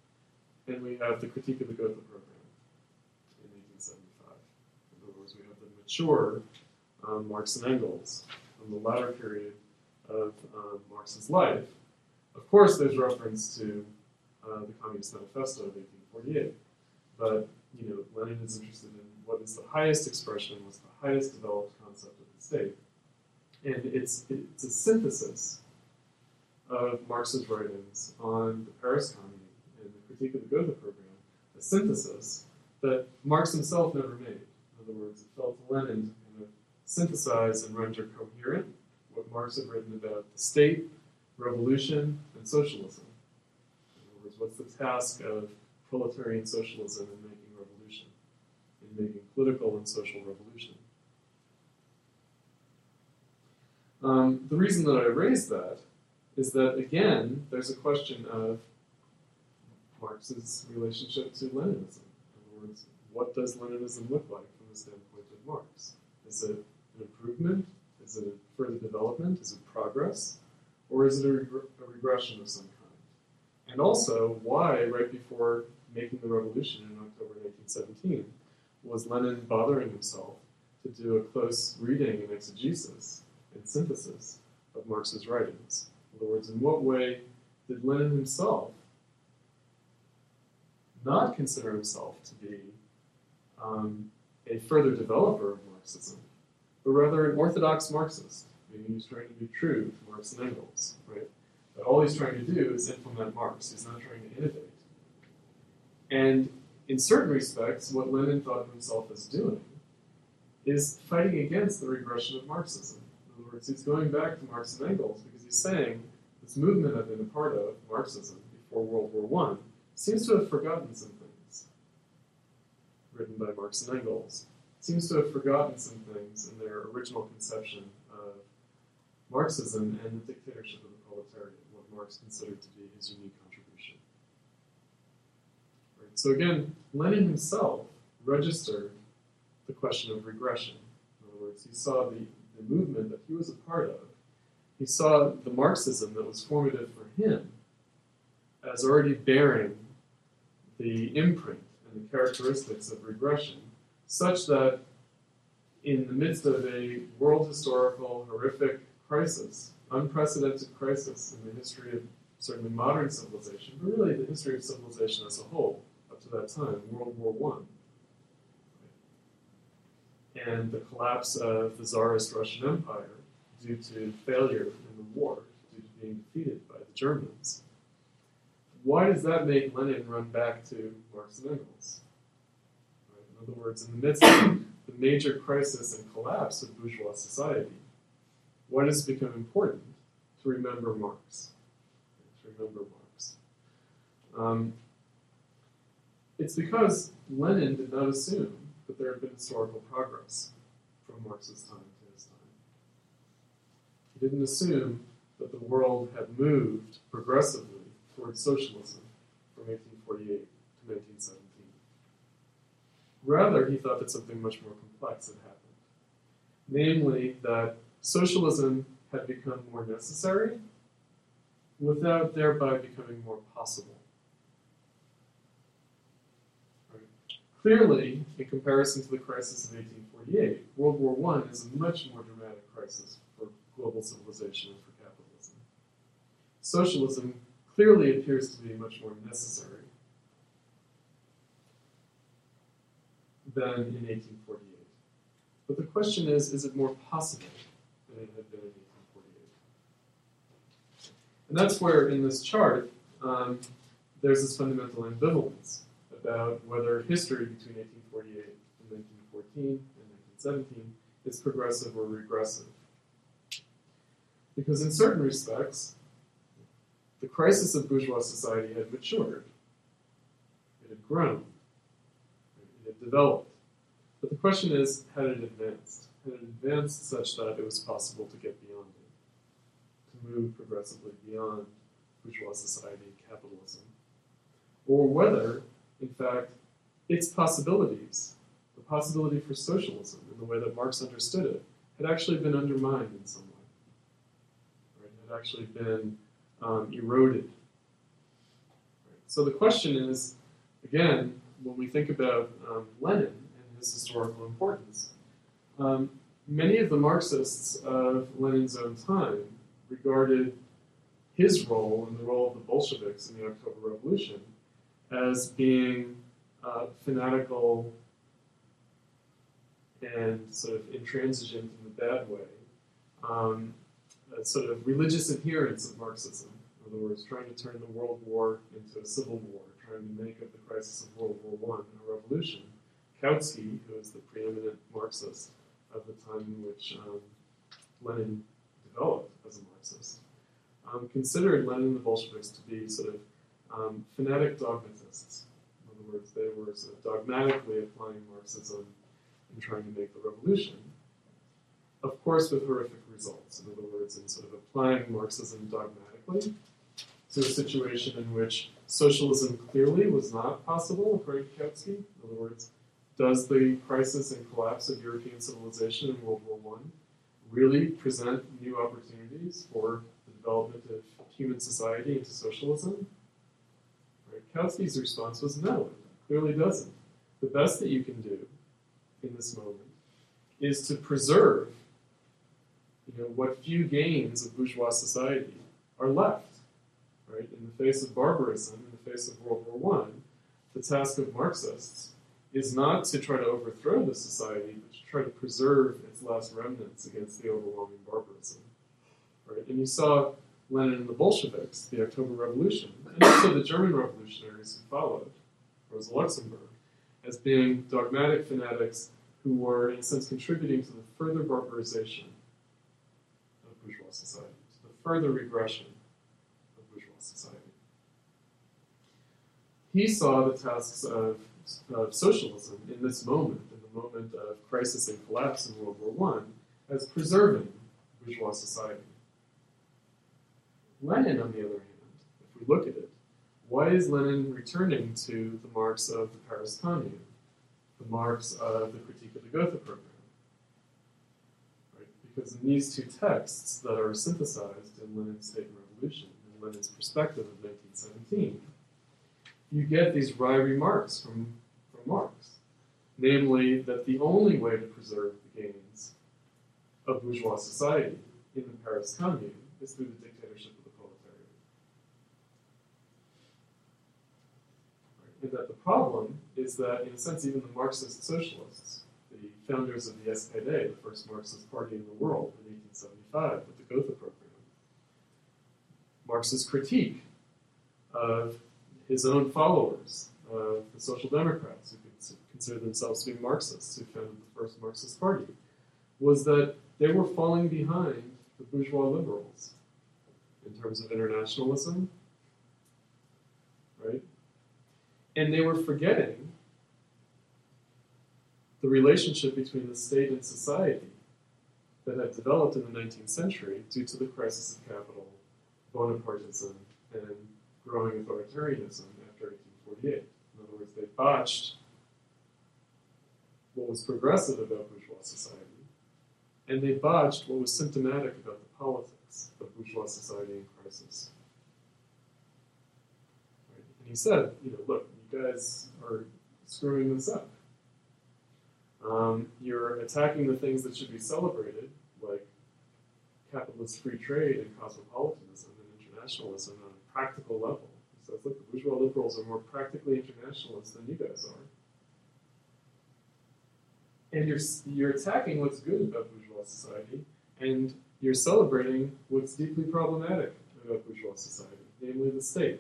and we have the Critique of the Gotha Program in eighteen seventy-five. In other words, we have the mature um, Marx and Engels from the latter period of um, Marx's life. Of course, there's reference to uh, the Communist Manifesto of eighteen forty-eight, but you know, Lenin is interested in what is the highest expression, what's the highest developed concept of the state, and it's it's a synthesis of Marx's writings on the Paris Commune and the Critique of the Gotha Program, a synthesis that Marx himself never made. In other words, it fell to Lenin to kind of synthesize and render coherent what Marx had written about the state, revolution, and socialism. In other words, what's the task of proletarian socialism in making revolution, in making political and social revolution? Um, the reason that I raise that is that, again, there's a question of Marx's relationship to Leninism. In other words, what does Leninism look like from the standpoint of Marx? Is it an improvement? Is it a further development? Is it progress? Or is it a, reg- a regression of some kind? And also, why, right before making the revolution in October nineteen seventeen, was Lenin bothering himself to do a close reading and exegesis and synthesis of Marx's writings? In other words, in what way did Lenin himself not consider himself to be um, a further developer of Marxism, but rather an orthodox Marxist? Meaning he's trying to be true to Marx and Engels, right? But all he's trying to do is implement Marx. He's not trying to innovate. And in certain respects, what Lenin thought of himself as doing is fighting against the regression of Marxism. In other words, he's going back to Marx and Engels because he's saying this movement I've been a part of, Marxism, before World War One, seems to have forgotten some things written by Marx and Engels. Seems to have forgotten some things in their original conception of Marxism and the dictatorship of the proletariat, what Marx considered to be his unique contribution. Right. So again, Lenin himself registered the question of regression. In other words, he saw the, the movement that he was a part of. He saw the Marxism that was formative for him as already bearing the imprint and the characteristics of regression, such that in the midst of a world historical, horrific crisis, unprecedented crisis in the history of certainly modern civilization, but really the history of civilization as a whole, up to that time, World War One, and the collapse of the Tsarist Russian Empire due to failure in the war, due to being defeated by the Germans. Why does that make Lenin run back to Marx and Engels? Right? In other words, in the midst of the major crisis and collapse of bourgeois society, why does it become important to remember Marx? To remember Marx. Um, it's because Lenin did not assume that there had been historical progress from Marx's time to his time. He didn't assume that the world had moved progressively towards socialism from eighteen forty-eight to nineteen seventeen. Rather, he thought that something much more complex had happened. Namely, that socialism had become more necessary without thereby becoming more possible. Right? Clearly, in comparison to the crisis of eighteen forty-eight, World War One is a much more dramatic crisis for global civilization and for capitalism. Socialism clearly appears to be much more necessary than in eighteen forty-eight. But the question is, is it more possible than it had been in eighteen forty-eight? And that's where, in this chart, um, there's this fundamental ambivalence about whether history between eighteen forty-eight and nineteen fourteen and nineteen seventeen is progressive or regressive. Because in certain respects, the crisis of bourgeois society had matured. It had grown. It had developed. But the question is, had it advanced? Had it advanced such that it was possible to get beyond it, to move progressively beyond bourgeois society and capitalism? Or whether, in fact, its possibilities, the possibility for socialism in the way that Marx understood it, had actually been undermined in some way. Right? Had actually been um, eroded. Right? So the question is, again, when we think about um, Lenin and his historical importance, um, many of the Marxists of Lenin's own time regarded his role and the role of the Bolsheviks in the October Revolution as being uh, fanatical and sort of intransigent in the bad way, um, a sort of religious adherents of Marxism. In other words, trying to turn the World War into a civil war, trying to make of the crisis of World War One a revolution. Kautsky, who is the preeminent Marxist of the time in which um, Lenin developed as a Marxist, um, considered Lenin and the Bolsheviks to be sort of um, fanatic dogmatists. In other words, they were sort of dogmatically applying Marxism and trying to make the revolution, of course with horrific results. In other words, in sort of applying Marxism dogmatically to a situation in which socialism clearly was not possible, according to Kautsky. In other words, does the crisis and collapse of European civilization in World War One really present new opportunities for the development of human society into socialism? Right? Kautsky's response was no, it clearly doesn't. The best that you can do in this moment is to preserve, you know, what few gains of bourgeois society are left. Right? In the face of barbarism, in the face of World War One, the task of Marxists is not to try to overthrow the society, but to try to preserve its last remnants against the overwhelming barbarism. Right? And you saw Lenin and the Bolsheviks, the October Revolution, and also the German revolutionaries who followed, Rosa Luxemburg, as being dogmatic fanatics who were, in a sense, contributing to the further barbarization of bourgeois society, to the further regression of bourgeois society. He saw the tasks of, of socialism in this moment, in the moment of crisis and collapse in World War One, as preserving bourgeois society. Lenin, on the other hand, if we look at it, why is Lenin returning to the Marx of the Paris Commune, the Marx of the Critique of the Gotha program? Right? Because in these two texts that are synthesized in Lenin's State and Revolution, in Lenin's perspective of nineteen seventeen, you get these wry remarks from, from Marx, namely that the only way to preserve the gains of bourgeois society in the Paris Commune is through the dictatorship of the proletariat. Right? And that the problem is that, in a sense, even the Marxist socialists, the founders of the S P D, the first Marxist party in the world in eighteen seventy-five with the Gotha program, Marx's critique of his own followers, uh, the Social Democrats, who consider themselves to be Marxists, who founded the first Marxist party, was that they were falling behind the bourgeois liberals in terms of internationalism, right? And they were forgetting the relationship between the state and society that had developed in the nineteenth century due to the crisis of capital, Bonapartism, and growing authoritarianism after eighteen forty-eight. In other words, they botched what was progressive about bourgeois society, and they botched what was symptomatic about the politics of bourgeois society in crisis. Right? And he said, you know, look, you guys are screwing this up. Um, you're attacking the things that should be celebrated, like capitalist free trade and cosmopolitanism and internationalism on a practical level. He says, look, the bourgeois liberals are more practically internationalist than you guys are. And you're, you're attacking what's good about bourgeois society, and you're celebrating what's deeply problematic about bourgeois society, namely the state.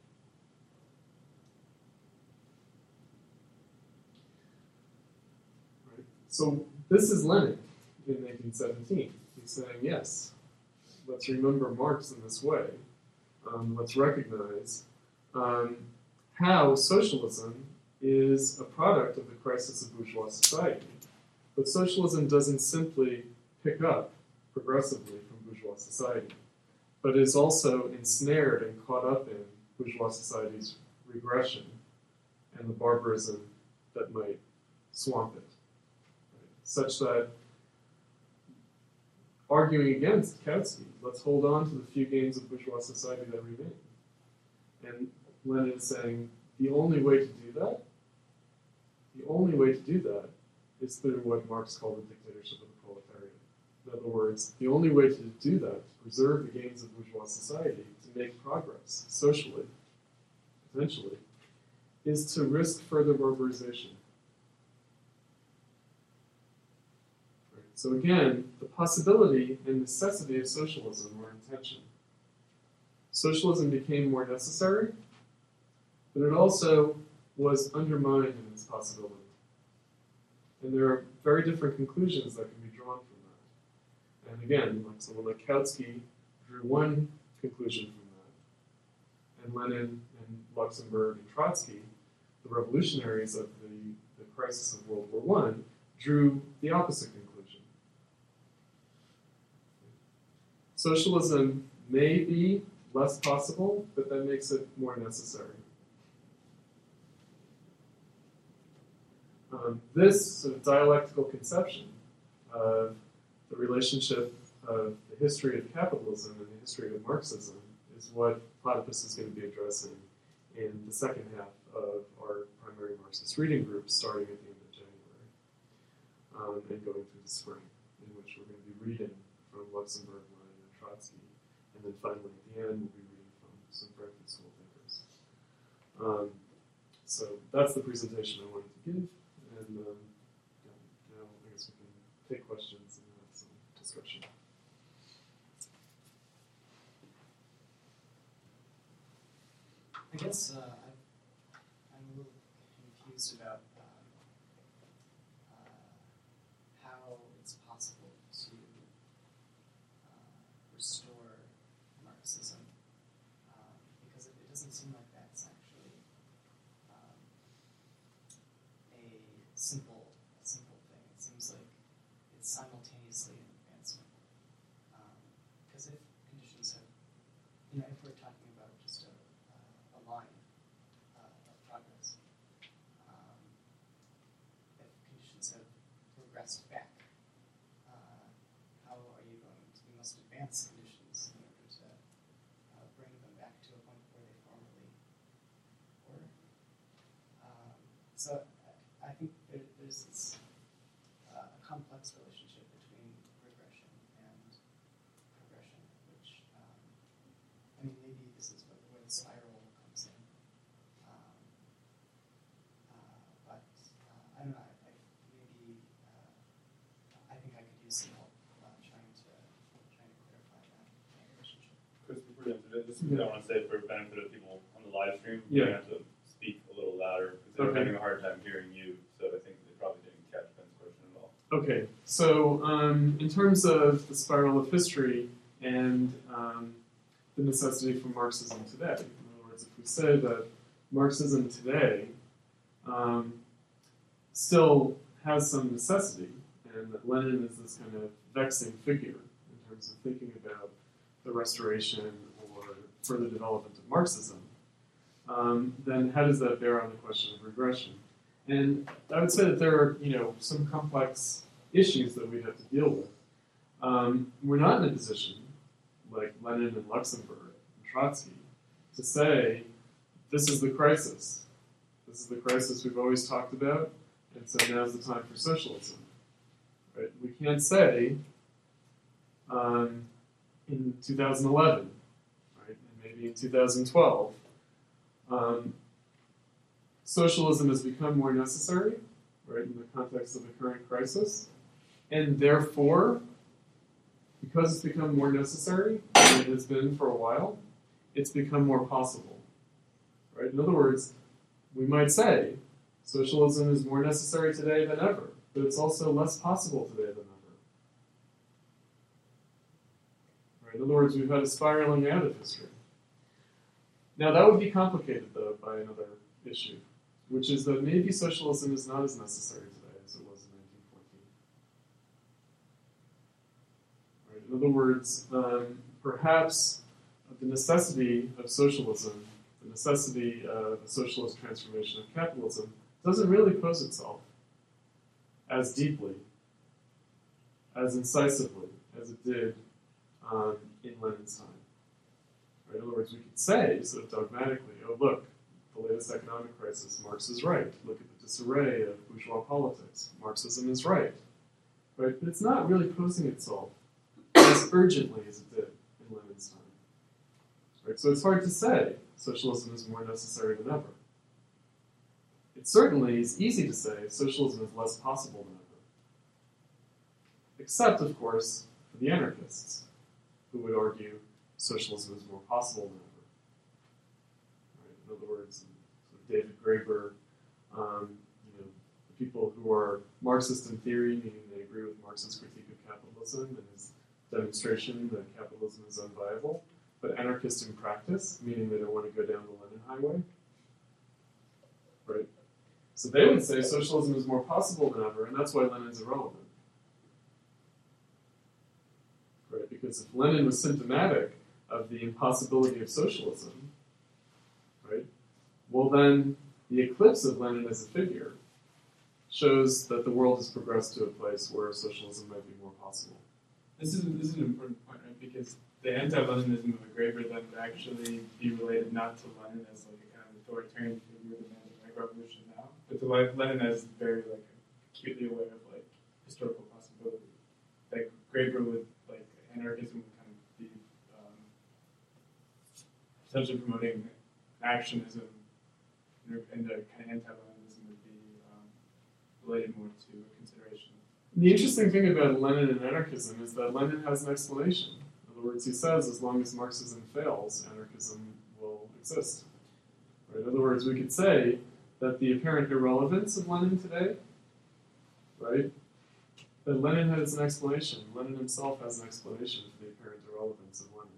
Right? So this is Lenin in nineteen seventeen. He's saying, yes, let's remember Marx in this way. Um, let's recognize um, how socialism is a product of the crisis of bourgeois society. But socialism doesn't simply pick up progressively from bourgeois society, but is also ensnared and caught up in bourgeois society's regression and the barbarism that might swamp it. Right? Such that, arguing against Kautsky, let's hold on to the few gains of bourgeois society that remain. And Lenin is saying, the only way to do that, the only way to do that is through what Marx called the dictatorship of the proletariat. In other words, the only way to do that, to preserve the gains of bourgeois society, to make progress socially, eventually, is to risk further barbarization. Right. So again, the possibility and necessity of socialism were in tension. Socialism became more necessary, but it also was undermined in its possibility. And there are very different conclusions that can be drawn from that. And again, like someone like Kautsky drew one conclusion from that. And Lenin and Luxemburg and Trotsky, the revolutionaries of the, the crisis of World War One, drew the opposite conclusion. Socialism may be less possible, but that makes it more necessary. Um, this sort of dialectical conception of the relationship of the history of capitalism and the history of Marxism is what Platypus is going to be addressing in the second half of our primary Marxist reading group, starting at the end of January, um, and going through the spring, in which we're going to be reading from Luxemburg, Lenin, and Trotsky, and then finally at the end we'll be reading from some Frankfurt School thinkers. Um, so that's the presentation I wanted to give. And um, yeah, now I guess we can take questions and have some discussion. I guess uh, I, I'm a little confused about um, uh, how it's possible to uh, restore Marxism, um, because it, it doesn't seem like that's actually um, a simple, a simple thing. It seems like it's simultaneously an advancement. Because um, if conditions have, you know, if we're talking about just a, uh, a line uh, of progress, um, if conditions have progressed back, uh, how are you going to, you must advance conditions in order to uh, bring them back to a point where they formerly were. Um, so I think there, there's this uh, complex relationship between regression and progression, which, um, I mean, maybe this is where the spiral comes in. Um, uh, but uh, I don't know, I, I, maybe uh, I think I could use some help uh, trying to trying to clarify that, that relationship. Chris, before you answer that, just something I want to say for the benefit of people on the live stream, Yeah. you have to speak a little louder because they're Okay. having a hard time hearing you, so I think they probably didn't catch Ben's question at all. Okay, so um, in terms of the spiral of history and um, the necessity for Marxism today, in other words, if we say that Marxism today um, still has some necessity, and that Lenin is this kind of vexing figure in terms of thinking about the restoration or further development of Marxism, um, then how does that bear on the question of regression? And I would say that there are, you know, some complex issues that we have to deal with. Um, we're not in a position, like Lenin and Luxemburg and Trotsky, to say, this is the crisis. This is the crisis we've always talked about, and so now's the time for socialism. Right? We can't say um, in two thousand eleven, right, and maybe in two thousand twelve, um, socialism has become more necessary, right, in the context of the current crisis, and therefore, because it's become more necessary than it has been for a while, it's become more possible. Right? In other words, we might say socialism is more necessary today than ever, but it's also less possible today than ever. Right? In other words, we've had a spiraling out of history. Now that would be complicated, though, by another issue, which is that maybe socialism is not as necessary today as it was in nineteen fourteen. Right? In other words, um, perhaps the necessity of socialism, the necessity of the socialist transformation of capitalism, doesn't really pose itself as deeply, as incisively as it did um, in Lenin's time. Right? In other words, we could say, sort of dogmatically, oh, look, the latest economic crisis, Marx is right. Look at the disarray of bourgeois politics. Marxism is right. Right? But it's not really posing itself as urgently as it did in Lenin's time. Right? So it's hard to say socialism is more necessary than ever. It certainly is easy to say socialism is less possible than ever. Except, of course, for the anarchists, who would argue socialism is more possible than ever. Right? In other words, sort of David Graeber, um, you know, the people who are Marxist in theory, meaning they agree with Marx's critique of capitalism and his demonstration that capitalism is unviable, but anarchist in practice, meaning they don't want to go down the Lenin highway. Right? So they would say socialism is more possible than ever, and that's why Lenin's irrelevant. Right? Because if Lenin was symptomatic of the impossibility of socialism, right, well then the eclipse of Lenin as a figure shows that the world has progressed to a place where socialism might be more possible. This is, this is an important point, right? Because the anti-Leninism of Graeber then would actually be related not to Lenin as like a kind of authoritarian figure demanding like revolution now, but to like Lenin as very like acutely aware of like historical possibility. Like Graeber would like anarchism would kind of be um, essentially promoting actionism, and the kind of anti-Leninism would be um, related more to a consideration. The interesting thing about Lenin and anarchism is that Lenin has an explanation. In other words, he says as long as Marxism fails, anarchism will exist. Right? In other words, we could say that the apparent irrelevance of Lenin today, right, that Lenin has an explanation. Lenin himself has an explanation for the apparent irrelevance of Lenin.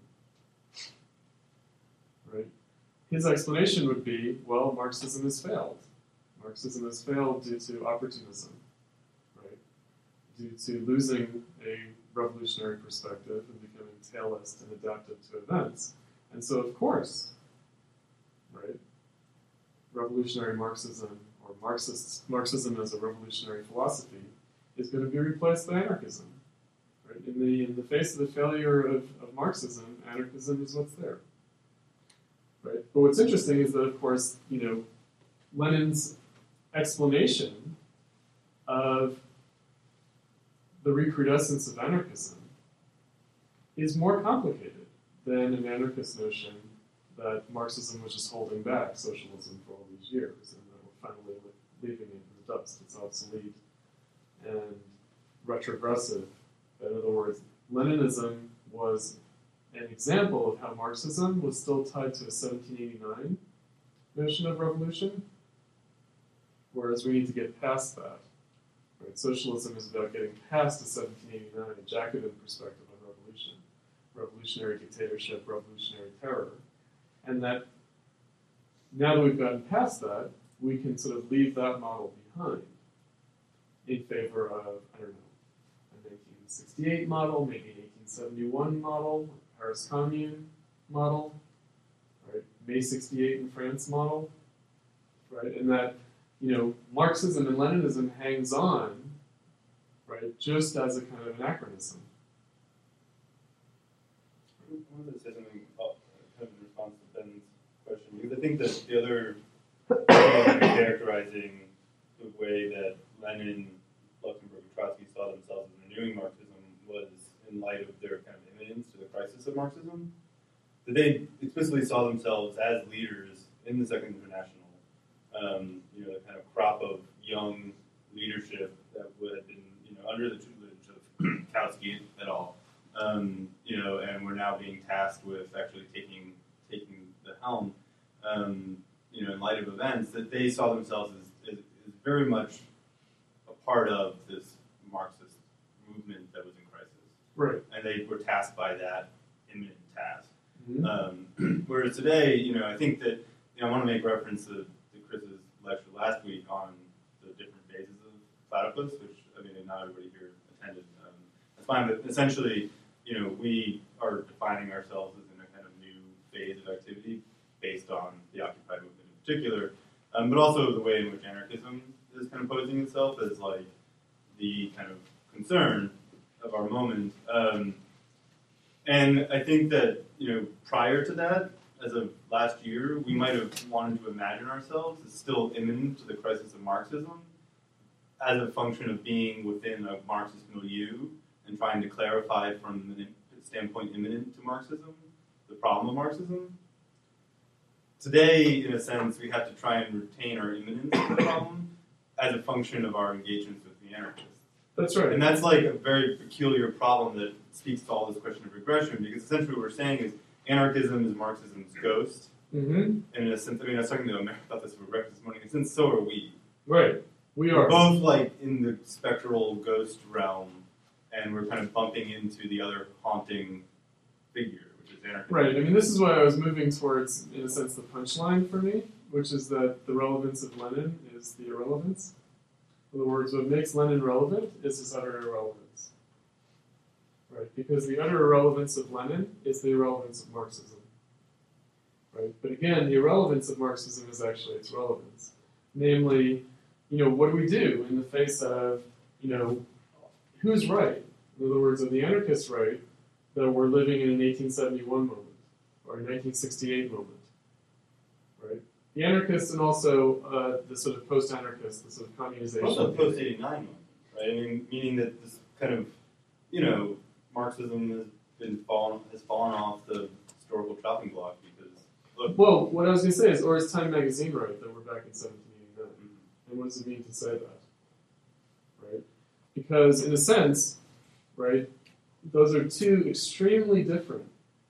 Right? His explanation would be, well, Marxism has failed. Marxism has failed due to opportunism, right? Due to losing a revolutionary perspective and becoming tailist and adaptive to events. And so, of course, right, revolutionary Marxism, or Marxist, Marxism as a revolutionary philosophy, is going to be replaced by anarchism. Right? In the in the face of the failure of, of Marxism, anarchism is what's there. Right? But what's interesting is that, of course, you know, Lenin's explanation of the recrudescence of anarchism is more complicated than an anarchist notion that Marxism was just holding back socialism for all these years and that we're finally leaving it in the dust. It's obsolete and retrogressive. In other words, Leninism was an example of how Marxism was still tied to a seventeen eighty-nine notion of revolution, whereas we need to get past that. Right? Socialism is about getting past the seventeen eighty-nine, a Jacobin perspective on revolution, revolutionary dictatorship, revolutionary terror, and that now that we've gotten past that, we can sort of leave that model behind in favor of, I don't know, a nineteen sixty-eight model, maybe an eighteen seventy-one model, a Paris Commune model, right? May sixty-eight in France model, right? And that, you know, Marxism and Leninism hangs on, right, just as a kind of anachronism. I wanted to say something uh, kind of in response to Ben's question, because I think that the other characterizing the way that Lenin, Luxemburg, and Trotsky saw themselves as renewing Marxism was in light of their kind of imminence to the crisis of Marxism. That they explicitly saw themselves as leaders in the Second International. Um, you know, the kind of crop of young leadership that had been, you know, under the tutelage of Kautsky et al. Um, you know, and we're now being tasked with actually taking taking the helm. Um, you know, in light of events, that they saw themselves as, as, as very much a part of this Marxist movement that was in crisis. Right. And they were tasked by that imminent task. Mm-hmm. Um, whereas today, you know, I think that, you know, I want to make reference to, to Chris's lecture last week on the different phases of platypus, which, I mean, not everybody here attended. Um, that's fine, but essentially, you know, we are defining ourselves as in a kind of new phase of activity based on the Occupy movement in particular, um, but also the way in which anarchism is kind of posing itself as like the kind of concern of our moment. Um, and I think that, you know, prior to that, as of last year, we might have wanted to imagine ourselves as still imminent to the crisis of Marxism as a function of being within a Marxist milieu and trying to clarify from the standpoint imminent to Marxism, the problem of Marxism. Today, in a sense, we have to try and retain our imminence to the problem as a function of our engagements with the anarchists. That's right. And that's like a very peculiar problem that speaks to all this question of regression, because essentially what we're saying is anarchism is Marxism's ghost. Mm-hmm. And in a sense, I mean, I was talking to America about this for breakfast this morning, and since so are we. Right. We We're are. both like in the spectral ghost realm, and we're kind of bumping into the other haunting figure, which is anarchism. Right. I mean, this is what I was moving towards, in a sense, the punchline for me, which is that the relevance of Lenin is the irrelevance. In other words, what makes Lenin relevant is his utter irrelevance. Right? Because the utter irrelevance of Lenin is the irrelevance of Marxism. Right? But again, the irrelevance of Marxism is actually its relevance. Namely, you know, what do we do in the face of, you know, who's right? In other words, are the anarchists right that we're living in an eighteen seventy-one moment or a nineteen sixty-eight moment? Right? The anarchists and also uh, the sort of post-anarchists, the sort of communization. Also post eighty-nine moment, right? I mean, meaning that this kind of, you know, Marxism has been fallen has fallen off the historical chopping block because look. Well, what I was going to say is, or is Time Magazine right that we're back in seventeen eighty-nine? Mm-hmm. And what does it mean to say that? Right? Because in a sense, right, those are two extremely different,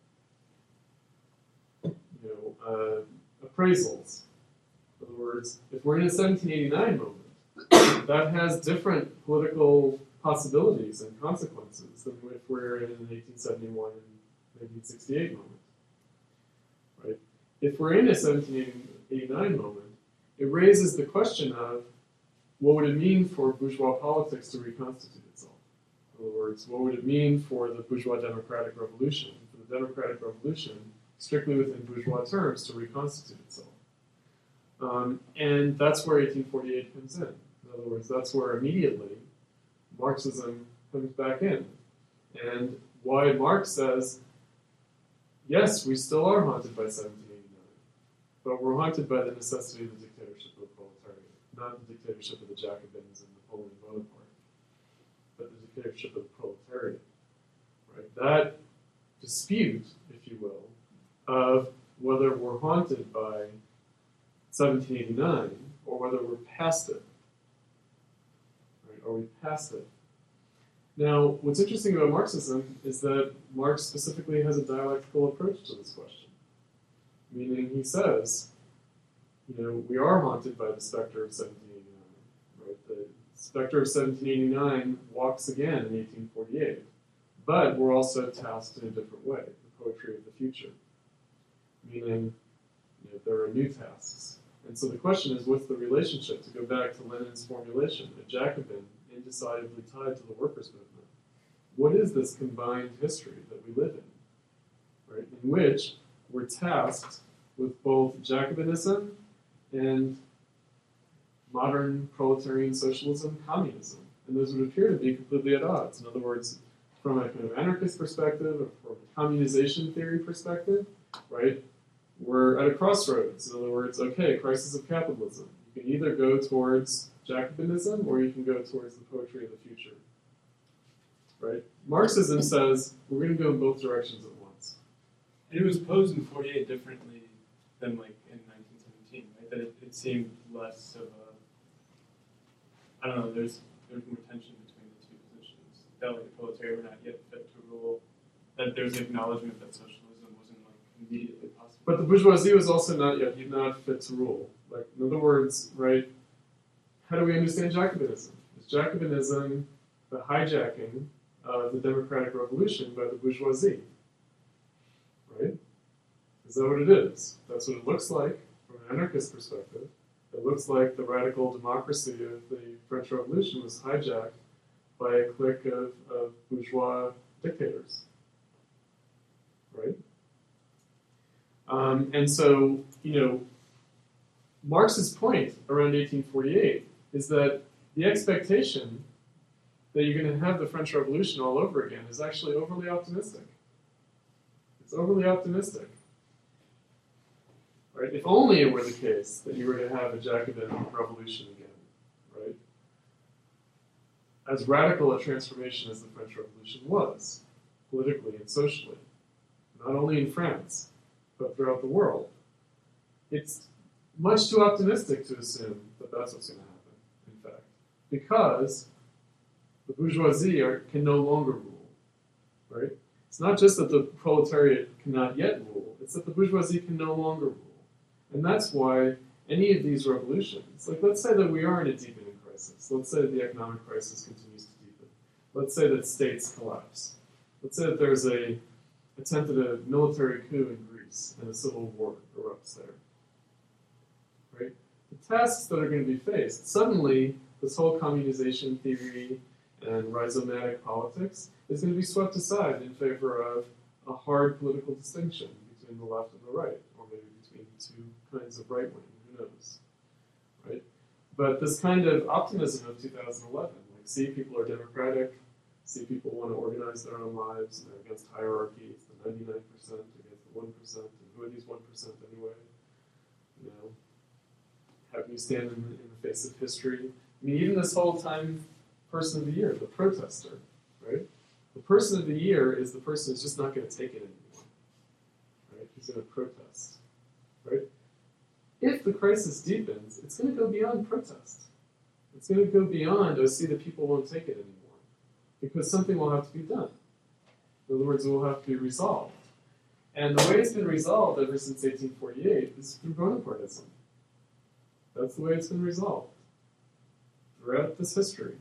you know, uh, appraisals. In other words, if we're in a seventeen eighty-nine moment, that has different political possibilities and consequences than if we're in an eighteen seventy-one and nineteen sixty-eight moment. Right? If we're in a seventeen eighty-nine moment, it raises the question of what would it mean for bourgeois politics to reconstitute itself? In other words, what would it mean for the bourgeois democratic revolution, for the democratic revolution, strictly within bourgeois terms, to reconstitute itself? Um, and that's where eighteen forty-eight comes in. In other words, that's where immediately Marxism comes back in. And why Marx says, yes, we still are haunted by seventeen eighty-nine, but we're haunted by the necessity of the dictatorship of the proletariat, not the dictatorship of the Jacobins and Napoleon Bonaparte, but the dictatorship of the proletariat. Right? That dispute, if you will, of whether we're haunted by seventeen eighty-nine or whether we're past it. Right? Are we past it? Now, what's interesting about Marxism is that Marx specifically has a dialectical approach to this question. Meaning he says, you know, we are haunted by the specter of seventeen eighty-nine. Right? The specter of seventeen eighty-nine walks again in eighteen forty-eight. But we're also tasked in a different way, the poetry of the future. Meaning, you know, there are new tasks. And so the question is, what's the relationship, to go back to Lenin's formulation, a Jacobin indecidably tied to the workers' movement? What is this combined history that we live in, right? In which we're tasked with both Jacobinism and modern proletarian socialism, communism. And those would appear to be completely at odds. In other words, from a kind of anarchist perspective, or from a communization theory perspective, right? we're at a crossroads. In other words, okay, crisis of capitalism. You can either go towards Jacobinism or you can go towards the poetry of the future. Right? Marxism says we're going to go in both directions at once. And it was posed in forty-eight differently than like in nineteen seventeen, right? That it, it seemed less of a, I don't know, there's there's more tension between the two positions. That like the proletariat were not yet fit to rule, that there's acknowledgement that socialism wasn't like immediately possible. But the bourgeoisie was also not yet not fit to rule. Like, in other words, right, how do we understand Jacobinism? Is Jacobinism the hijacking of the democratic revolution by the bourgeoisie? Right? Is that what it is? That's what it looks like from an anarchist perspective. It looks like the radical democracy of the French Revolution was hijacked by a clique of, of bourgeois dictators. Right? Um, and so, you know, Marx's point around eighteen forty-eight is that the expectation that you're going to have the French Revolution all over again is actually overly optimistic. It's overly optimistic. Right? If only it were the case that you were to have a Jacobin revolution again, right? As radical a transformation as the French Revolution was, politically and socially, not only in France, but throughout the world, it's much too optimistic to assume that that's what's going to happen, in fact, because the bourgeoisie are, can no longer rule, right? It's not just that the proletariat cannot yet rule, it's that the bourgeoisie can no longer rule. And that's why any of these revolutions, like let's say that we are in a deepening crisis, let's say that the economic crisis continues to deepen, let's say that states collapse, let's say that there's a attempted a military coup in Greece and a civil war erupts there, right? The tasks that are going to be faced, suddenly this whole communization theory and rhizomatic politics is going to be swept aside in favor of a hard political distinction between the left and the right, or maybe between two kinds of right wing, who knows, right? But this kind of optimism of two thousand eleven, like see people are democratic, see people want to organize their own lives, and they're against hierarchy, it's the ninety-nine percent against the one percent, and who are these one percent anyway? You know, how can you stand in the, in the face of history? I mean, even this whole time, person of the year, the protester, right? The person of the year is the person who's just not going to take it anymore, right? Who's going to protest, right? If the crisis deepens, it's going to go beyond protest. It's going to go beyond, oh, see, the people won't take it anymore, because something will have to be done. In other words, it will have to be resolved. And the way it's been resolved ever since eighteen forty-eight is through Bonapartism. That's the way it's been resolved throughout this history.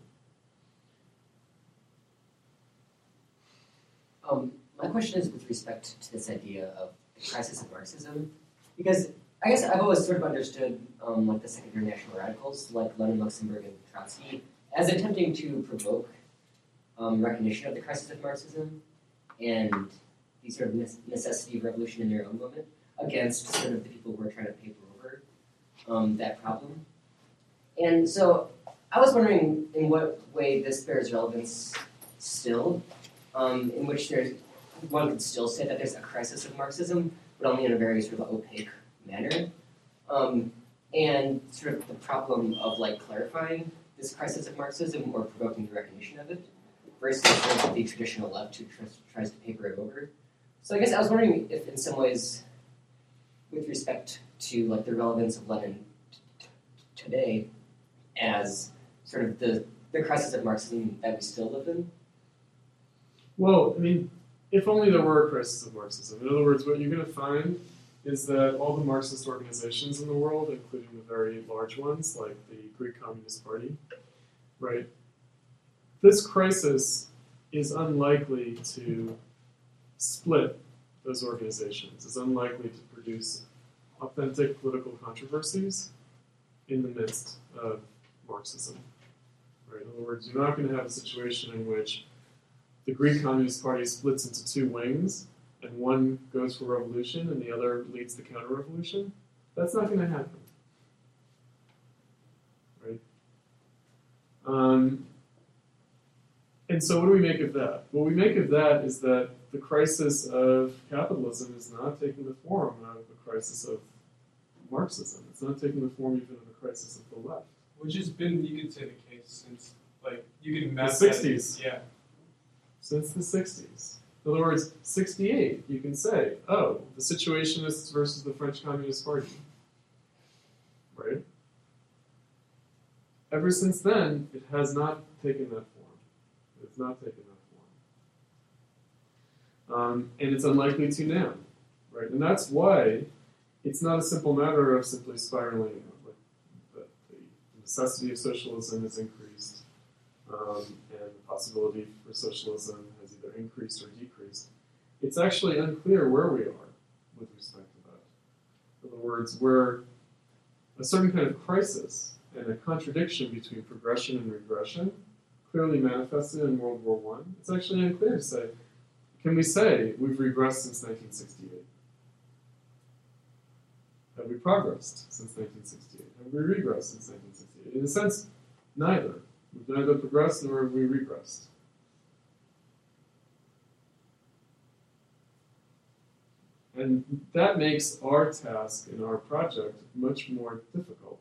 Um, my question is with respect to this idea of the crisis of Marxism, because I guess I've always sort of understood um, like the secondary national radicals, like Lenin, Luxemburg, and Trotsky, as attempting to provoke um, recognition of the crisis of Marxism and the sort of necessity of revolution in their own moment against sort of the people who are trying to paper over um, that problem. And so I was wondering in what way this bears relevance still, um, in which there's one could still say that there's a crisis of Marxism, but only in a very sort of opaque manner. Um, and sort of the problem of like clarifying this crisis of Marxism or provoking the recognition of it versus sort of the traditional left who tries, tries to paper it over. So I guess I was wondering if in some ways, with respect to like the relevance of Lenin t- t- today as sort of the, the crisis of Marxism that we still live in? Well, I mean, if only there were a crisis of Marxism. In other words, what you're going to find is that all the Marxist organizations in the world, including the very large ones like the Greek Communist Party, right? This crisis is unlikely to split those organizations. It's unlikely to produce authentic political controversies in the midst of Marxism. Right? In other words, you're not going to have a situation in which the Greek Communist Party splits into two wings, and one goes for revolution and the other leads the counter-revolution. That's not going to happen. Right? Um, And so what do we make of that? What we make of that is that the crisis of capitalism is not taking the form of a crisis of Marxism. It's not taking the form even of a crisis of the left. Which has been, you could say, the case since, like, you can map The sixties. That, yeah. Since the sixties. In other words, sixty-eight, you can say, oh, the Situationists versus the French Communist Party. Right? Ever since then, it has not taken that form. It's not taken that form. Um, and it's unlikely to now. Right? And that's why it's not a simple matter of simply spiraling out. Like the, the necessity of socialism is increased, um, and the possibility for socialism has either increased or decreased. It's actually unclear where we are with respect to that. In other words, we're a certain kind of crisis and a contradiction between progression and regression clearly manifested in World War One. It's actually unclear to say, can we say we've regressed since nineteen sixty-eight? Have we progressed since nineteen sixty-eight? Have we regressed since nineteen sixty-eight? In a sense, neither. We've neither progressed nor have we regressed. And that makes our task and our project much more difficult,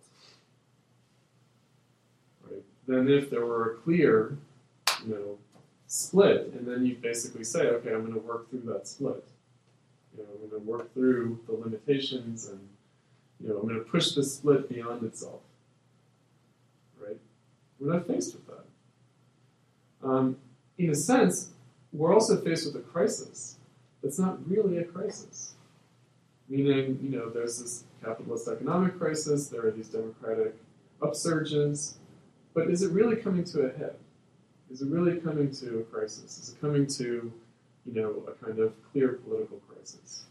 right, than if there were a clear, you know, split, and then you basically say, okay, I'm going to work through that split. You know, I'm going to work through the limitations, and you know, I'm going to push the split beyond itself. Right? We're not faced with that. Um, in a sense, we're also faced with a crisis. It's not really a crisis. Meaning, you know, there's this capitalist economic crisis, there are these democratic upsurges, but is it really coming to a head? Is it really coming to a crisis? Is it coming to, you know, a kind of clear political crisis?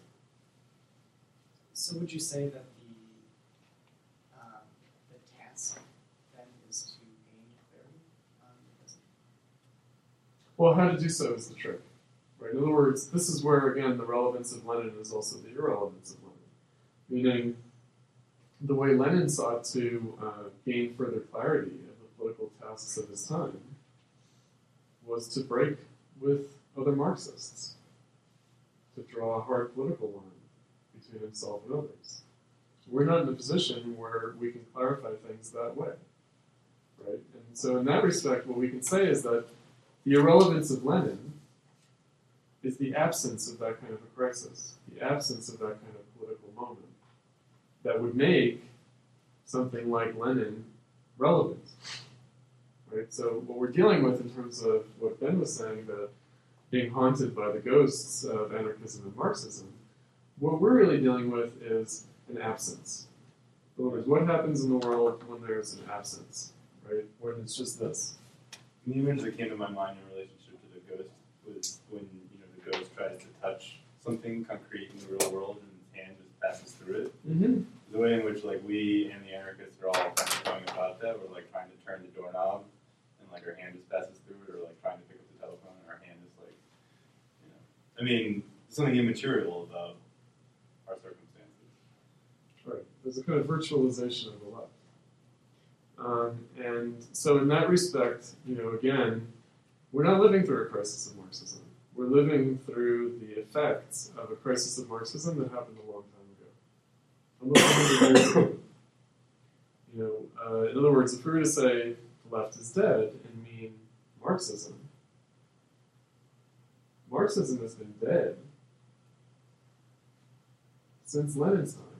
So would you say that the um, the task then is to gain clarity on the present? Well, how to do so is the trick. Right? In other words, this is where, again, the relevance of Lenin is also the irrelevance of Lenin. Meaning, the way Lenin sought to uh, gain further clarity of the political tasks of his time was to break with other Marxists, to draw a hard political line between himself and others. We're not in a position where we can clarify things that way. Right? And so in that respect, what we can say is that the irrelevance of Lenin is the absence of that kind of a crisis, the absence of that kind of political moment that would make something like Lenin relevant. Right? So what we're dealing with in terms of what Ben was saying, that being haunted by the ghosts of anarchism and Marxism, what we're really dealing with is an absence. In other words, what happens in the world when there's an absence, right? When it's just this. The image that came to my mind in relationship to the ghost was when, you know, the ghost tries to touch something concrete in the real world and his hand just passes through it. Mm-hmm. The way in which, like, we and the anarchists are all kind of going about that, we're like trying to turn the doorknob and like our hand just passes through it, or like trying to pick up the telephone and our hand is like, you know, I mean, something immaterial about our circumstances. Right. There's a kind of virtualization of the left. Um, and so in that respect, you know, again, we're not living through a crisis of Marxism. We're living through the effects of a crisis of Marxism that happened a long time ago. Almost one hundred years ago. You know, uh, in other words, if we were to say the left is dead and mean Marxism, Marxism has been dead since Lenin's time.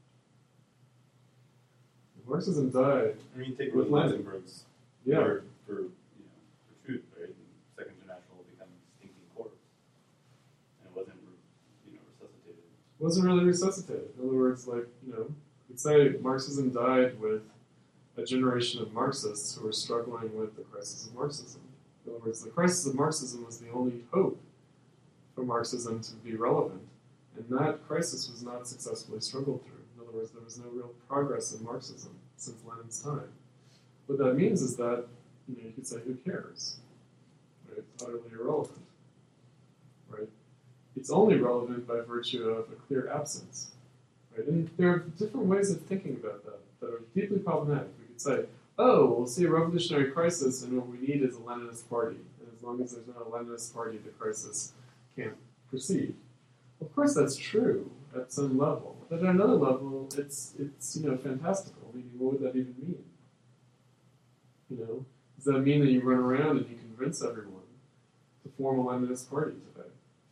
Marxism died. I mean, take with Rosa Lenin. Luxemburg's Yeah. word for, you know, for truth, right? And Second International becoming a stinking corpse. And it wasn't, you know, resuscitated. It wasn't really resuscitated. In other words, like, you know, you'd say Marxism died with a generation of Marxists who were struggling with the crisis of Marxism. In other words, the crisis of Marxism was the only hope for Marxism to be relevant. And that crisis was not successfully struggled through. In other words, there was no real progress in Marxism since Lenin's time. What that means is that, you know, you could say, who cares? Right? It's utterly irrelevant. Right? It's only relevant by virtue of a clear absence. Right? And there are different ways of thinking about that that are deeply problematic. We could say, oh, we'll see a revolutionary crisis, and what we need is a Leninist party. And As long as there's not a Leninist party, the crisis can't proceed. Of course, that's true at some level, but at another level, it's it's you know fantastical. Meaning, what would that even mean? You know, does that mean that you run around and you convince everyone to form a Leninist party today?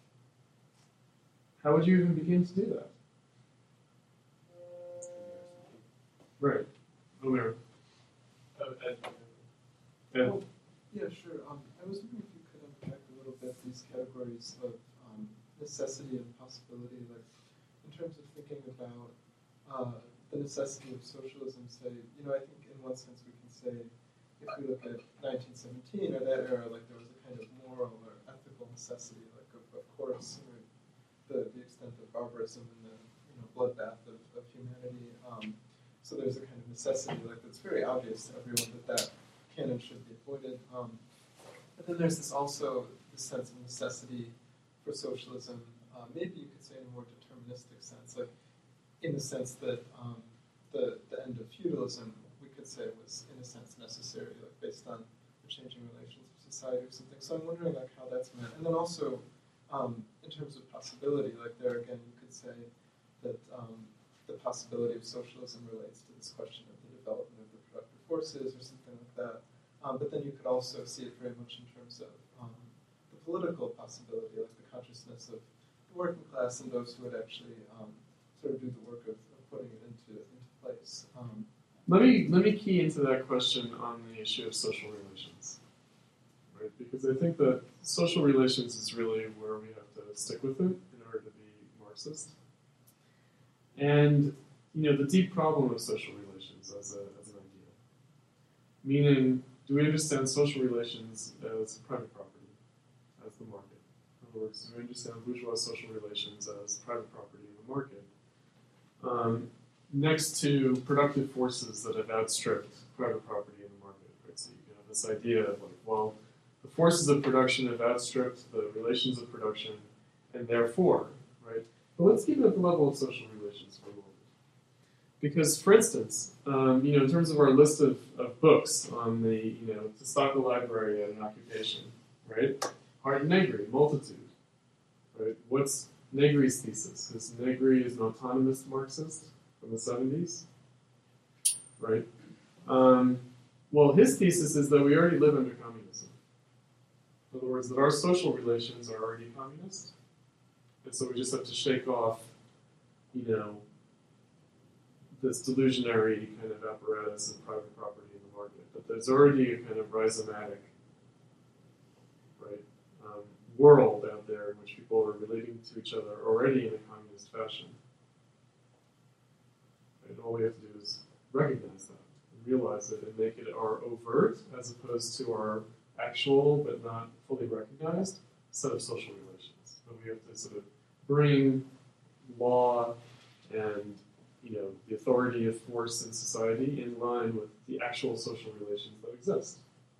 How would you even begin to do that? Right. Omer. Uh, Ed, Ed. Well, yeah, sure. Um, I was wondering if you could unpack a little bit these categories of um, necessity and possibility, like in terms of thinking about uh, the necessity of socialism. Say, you know, I think in one sense we can say, if we look at nineteen seventeen or that era, like there was a kind of moral or ethical necessity, like of, of course, you know, the the extent of barbarism and the you know bloodbath of, of humanity. Um, so there's a kind of necessity, like that's very obvious to everyone that that can and should be avoided. Um, but then there's this also this sense of necessity for socialism. Uh, maybe you could say in a more deterministic sense, like in the sense that um, the the end of feudalism, we could say was in a sense necessary, like based on the changing relations of society or something. So I'm wondering like how that's meant. And then also um, in terms of possibility, like there again you could say that um, the possibility of socialism relates to this question of the development of the productive forces or something like that. Um, but then you could also see it very much in terms of um, the political possibility, like the consciousness of the working class and those who would actually um, sort of do the work of, of putting it into into place. Um, Let me let me key into that question on the issue of social relations, right? Because I think that social relations is really where we have to stick with it in order to be Marxist. And you know the deep problem of social relations as a as an idea, meaning, do we understand social relations as private property, as the market? In other words, do we understand bourgeois social relations as private property in the market? Um, next to productive forces that have outstripped private property in the market. Right? So you have this idea of like, well, the forces of production have outstripped the relations of production, and therefore, right? But let's keep it at the level of social relations for a moment. Because, for instance, um, you know, in terms of our list of, of books on the, you know, to stock a library at an occupation, right? Hart and Negri, Multitude, right? What's Negri's thesis? Because Negri is an autonomist Marxist from the seventies, right? Um, well, his thesis is that we already live under communism. In other words, that our social relations are already communist, and so we just have to shake off, you know, this delusionary kind of apparatus of private property in the market. But there's already a kind of rhizomatic, right, um, world out there in which people are relating to each other already in a communist fashion. And all we have to do is recognize that, and realize it, and make it our overt, as opposed to our actual but not fully recognized set of social relations. But we have to sort of bring law and you know the authority of force in society in line with the actual social relations that exist.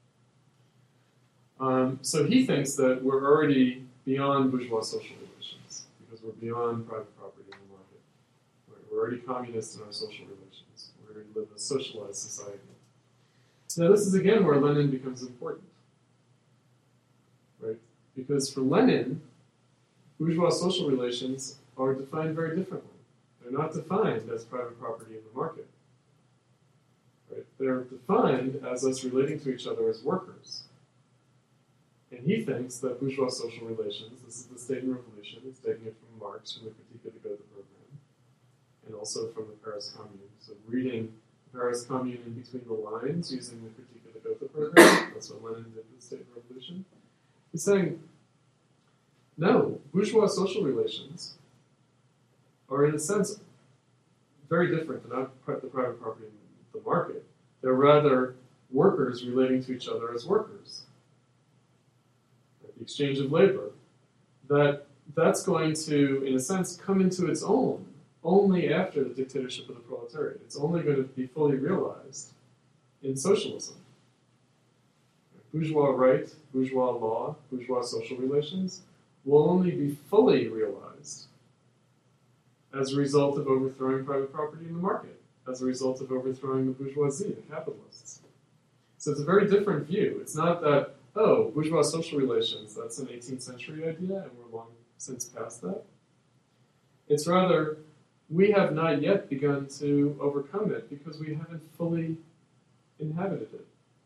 Um, so he thinks that we're already beyond bourgeois social relations because we're beyond private property in the market. We're, we're already communist in our social relations. We already live in a socialized society. Now this is again where Lenin becomes important, right? Because for Lenin, bourgeois social relations are defined very differently. They're not defined as private property in the market. Right? They're defined as us relating to each other as workers. And he thinks that bourgeois social relations, this is the State and Revolution, it's taking it from Marx, from the Critique of the Gotha program, and also from the Paris Commune. So reading the Paris Commune in between the lines using the Critique of the Gotha program, that's what Lenin did with the State and Revolution. He's saying, no, bourgeois social relations are in a sense very different. They're not the private property in the market. They're rather workers relating to each other as workers. Like the exchange of labor. That that's going to, in a sense, come into its own only after the dictatorship of the proletariat. It's only going to be fully realized in socialism. Bourgeois right, bourgeois law, bourgeois social relations will only be fully realized as a result of overthrowing private property in the market, as a result of overthrowing the bourgeoisie, the capitalists. So it's a very different view. It's not that oh, bourgeois social relations, that's an eighteenth century idea, and we're long since past that. It's rather, we have not yet begun to overcome it because we haven't fully inhabited it.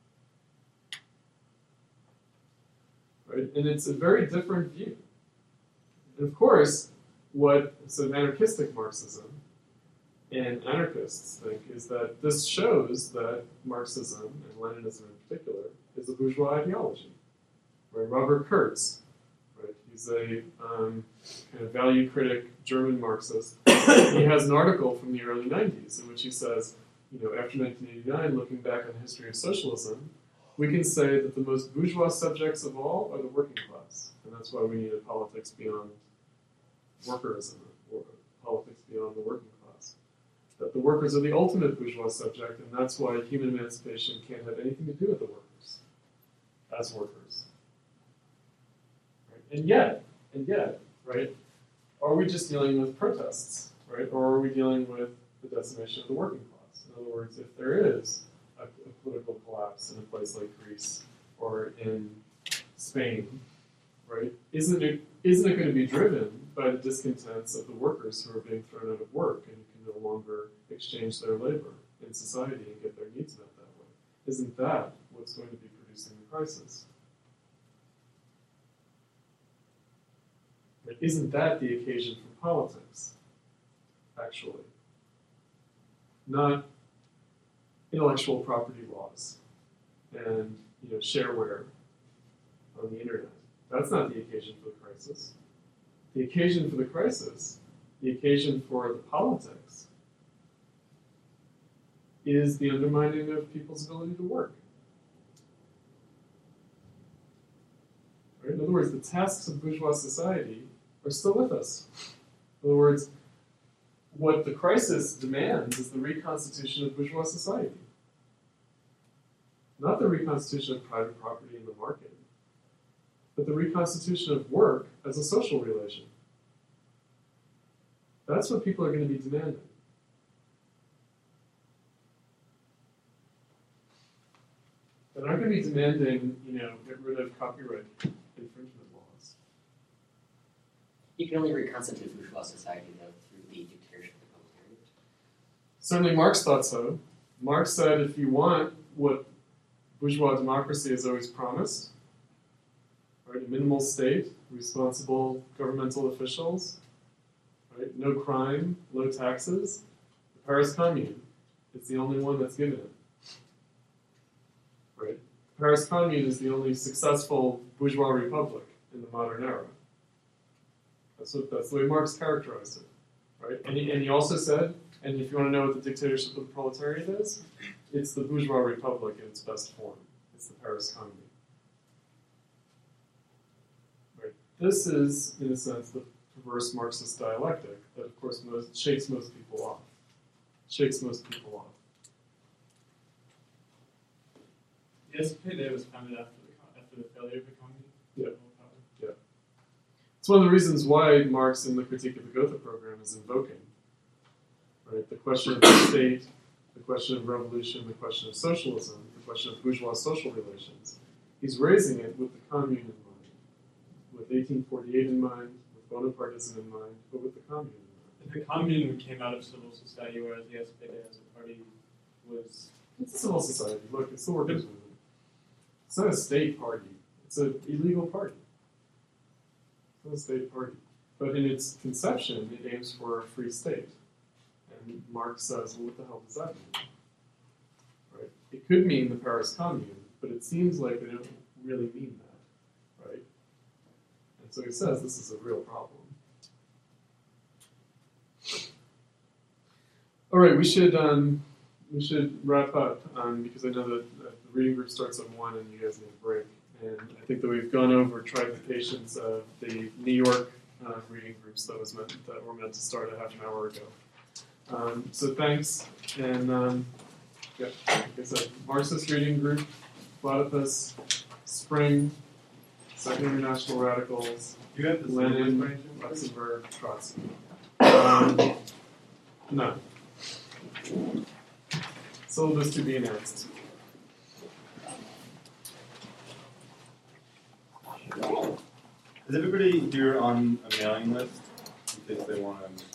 Right? And it's a very different view. And of course, what sort of anarchistic Marxism and anarchists think is that this shows that Marxism, and Leninism in particular, is a bourgeois ideology. Right? Robert Kurtz, right? He's a um, kind of value critic German Marxist. He has an article from the early nineties in which he says, you know, after nineteen eighty-nine, looking back on the history of socialism, we can say that the most bourgeois subjects of all are the working class. And that's why we need a politics beyond workerism, or politics beyond the working class. That the workers are the ultimate bourgeois subject, and that's why human emancipation can't have anything to do with the workers, as workers. Right? And yet, and yet, right, are we just dealing with protests, right? Or are we dealing with the decimation of the working class? In other words, if there is a, a political collapse in a place like Greece or in Spain, right, isn't it, isn't it going to be driven by the discontents of the workers who are being thrown out of work and who can no longer exchange their labor in society and get their needs met that way? Isn't that what's going to be producing the crisis? Right? Isn't that the occasion for politics, actually? Not intellectual property laws and, you know, shareware on the internet. That's not the occasion for the crisis. The occasion for the crisis, the occasion for the politics, is the undermining of people's ability to work. Right? In other words, the tasks of bourgeois society are still with us. In other words, what the crisis demands is the reconstitution of bourgeois society. Not the reconstitution of private property in the market, but the reconstitution of work as a social relation. That's what people are going to be demanding. They're not going to be demanding, you know, get rid of copyright infringement laws. You can only reconstitute bourgeois society, though, through the dictatorship of the proletariat. Certainly Marx thought so. Marx said if you want what bourgeois democracy has always promised, right, a minimal state, responsible governmental officials, right, no crime, low taxes, the Paris Commune is the only one that's given it. Right? The Paris Commune is the only successful bourgeois republic in the modern era. That's what that's the way Marx characterized it. Right? And he, and he also said, and if you want to know what the dictatorship of the proletariat is, it's the bourgeois republic in its best form. It's the Paris Commune. Right? This is, in a sense, the perverse Marxist dialectic that, of course, most, shakes most people off. Shakes most people off. The S P D was founded after the, after the failure of the commune. Yeah. Yeah. It's one of the reasons why Marx, in the Critique of the Gotha program, is invoking, right, the question of the state, the question of revolution, the question of socialism, the question of bourgeois social relations. He's raising it with the commune in mind, with eighteen forty-eight in mind, with Bonapartism in mind, but with the commune in mind. The commune came out of civil society, whereas the S P D as a party was... It's a civil society. Look, it's the workers' movement. It's not a state party. It's an illegal party. It's not a state party. But in its conception, it aims for a free state. And Marx says, well, what the hell does that mean? Right? It could mean the Paris Commune, but it seems like they don't really mean that. Right? And so he says this is a real problem. All right, we should um, we should wrap up um, because I know that uh, the reading group starts at one and you guys need a break. And I think that we've gone over, tried the patience of the New York uh, reading groups that was meant that were meant to start a half an hour ago. Um, so thanks, and um, yeah, like I said, Marxist reading group, Platypus, Spring, Second International Radicals, You have the Lenin, syllabus, right? Luxemburg, Trotsky. Um, no. Syllabus to be announced. Is everybody here on a mailing list in case they want to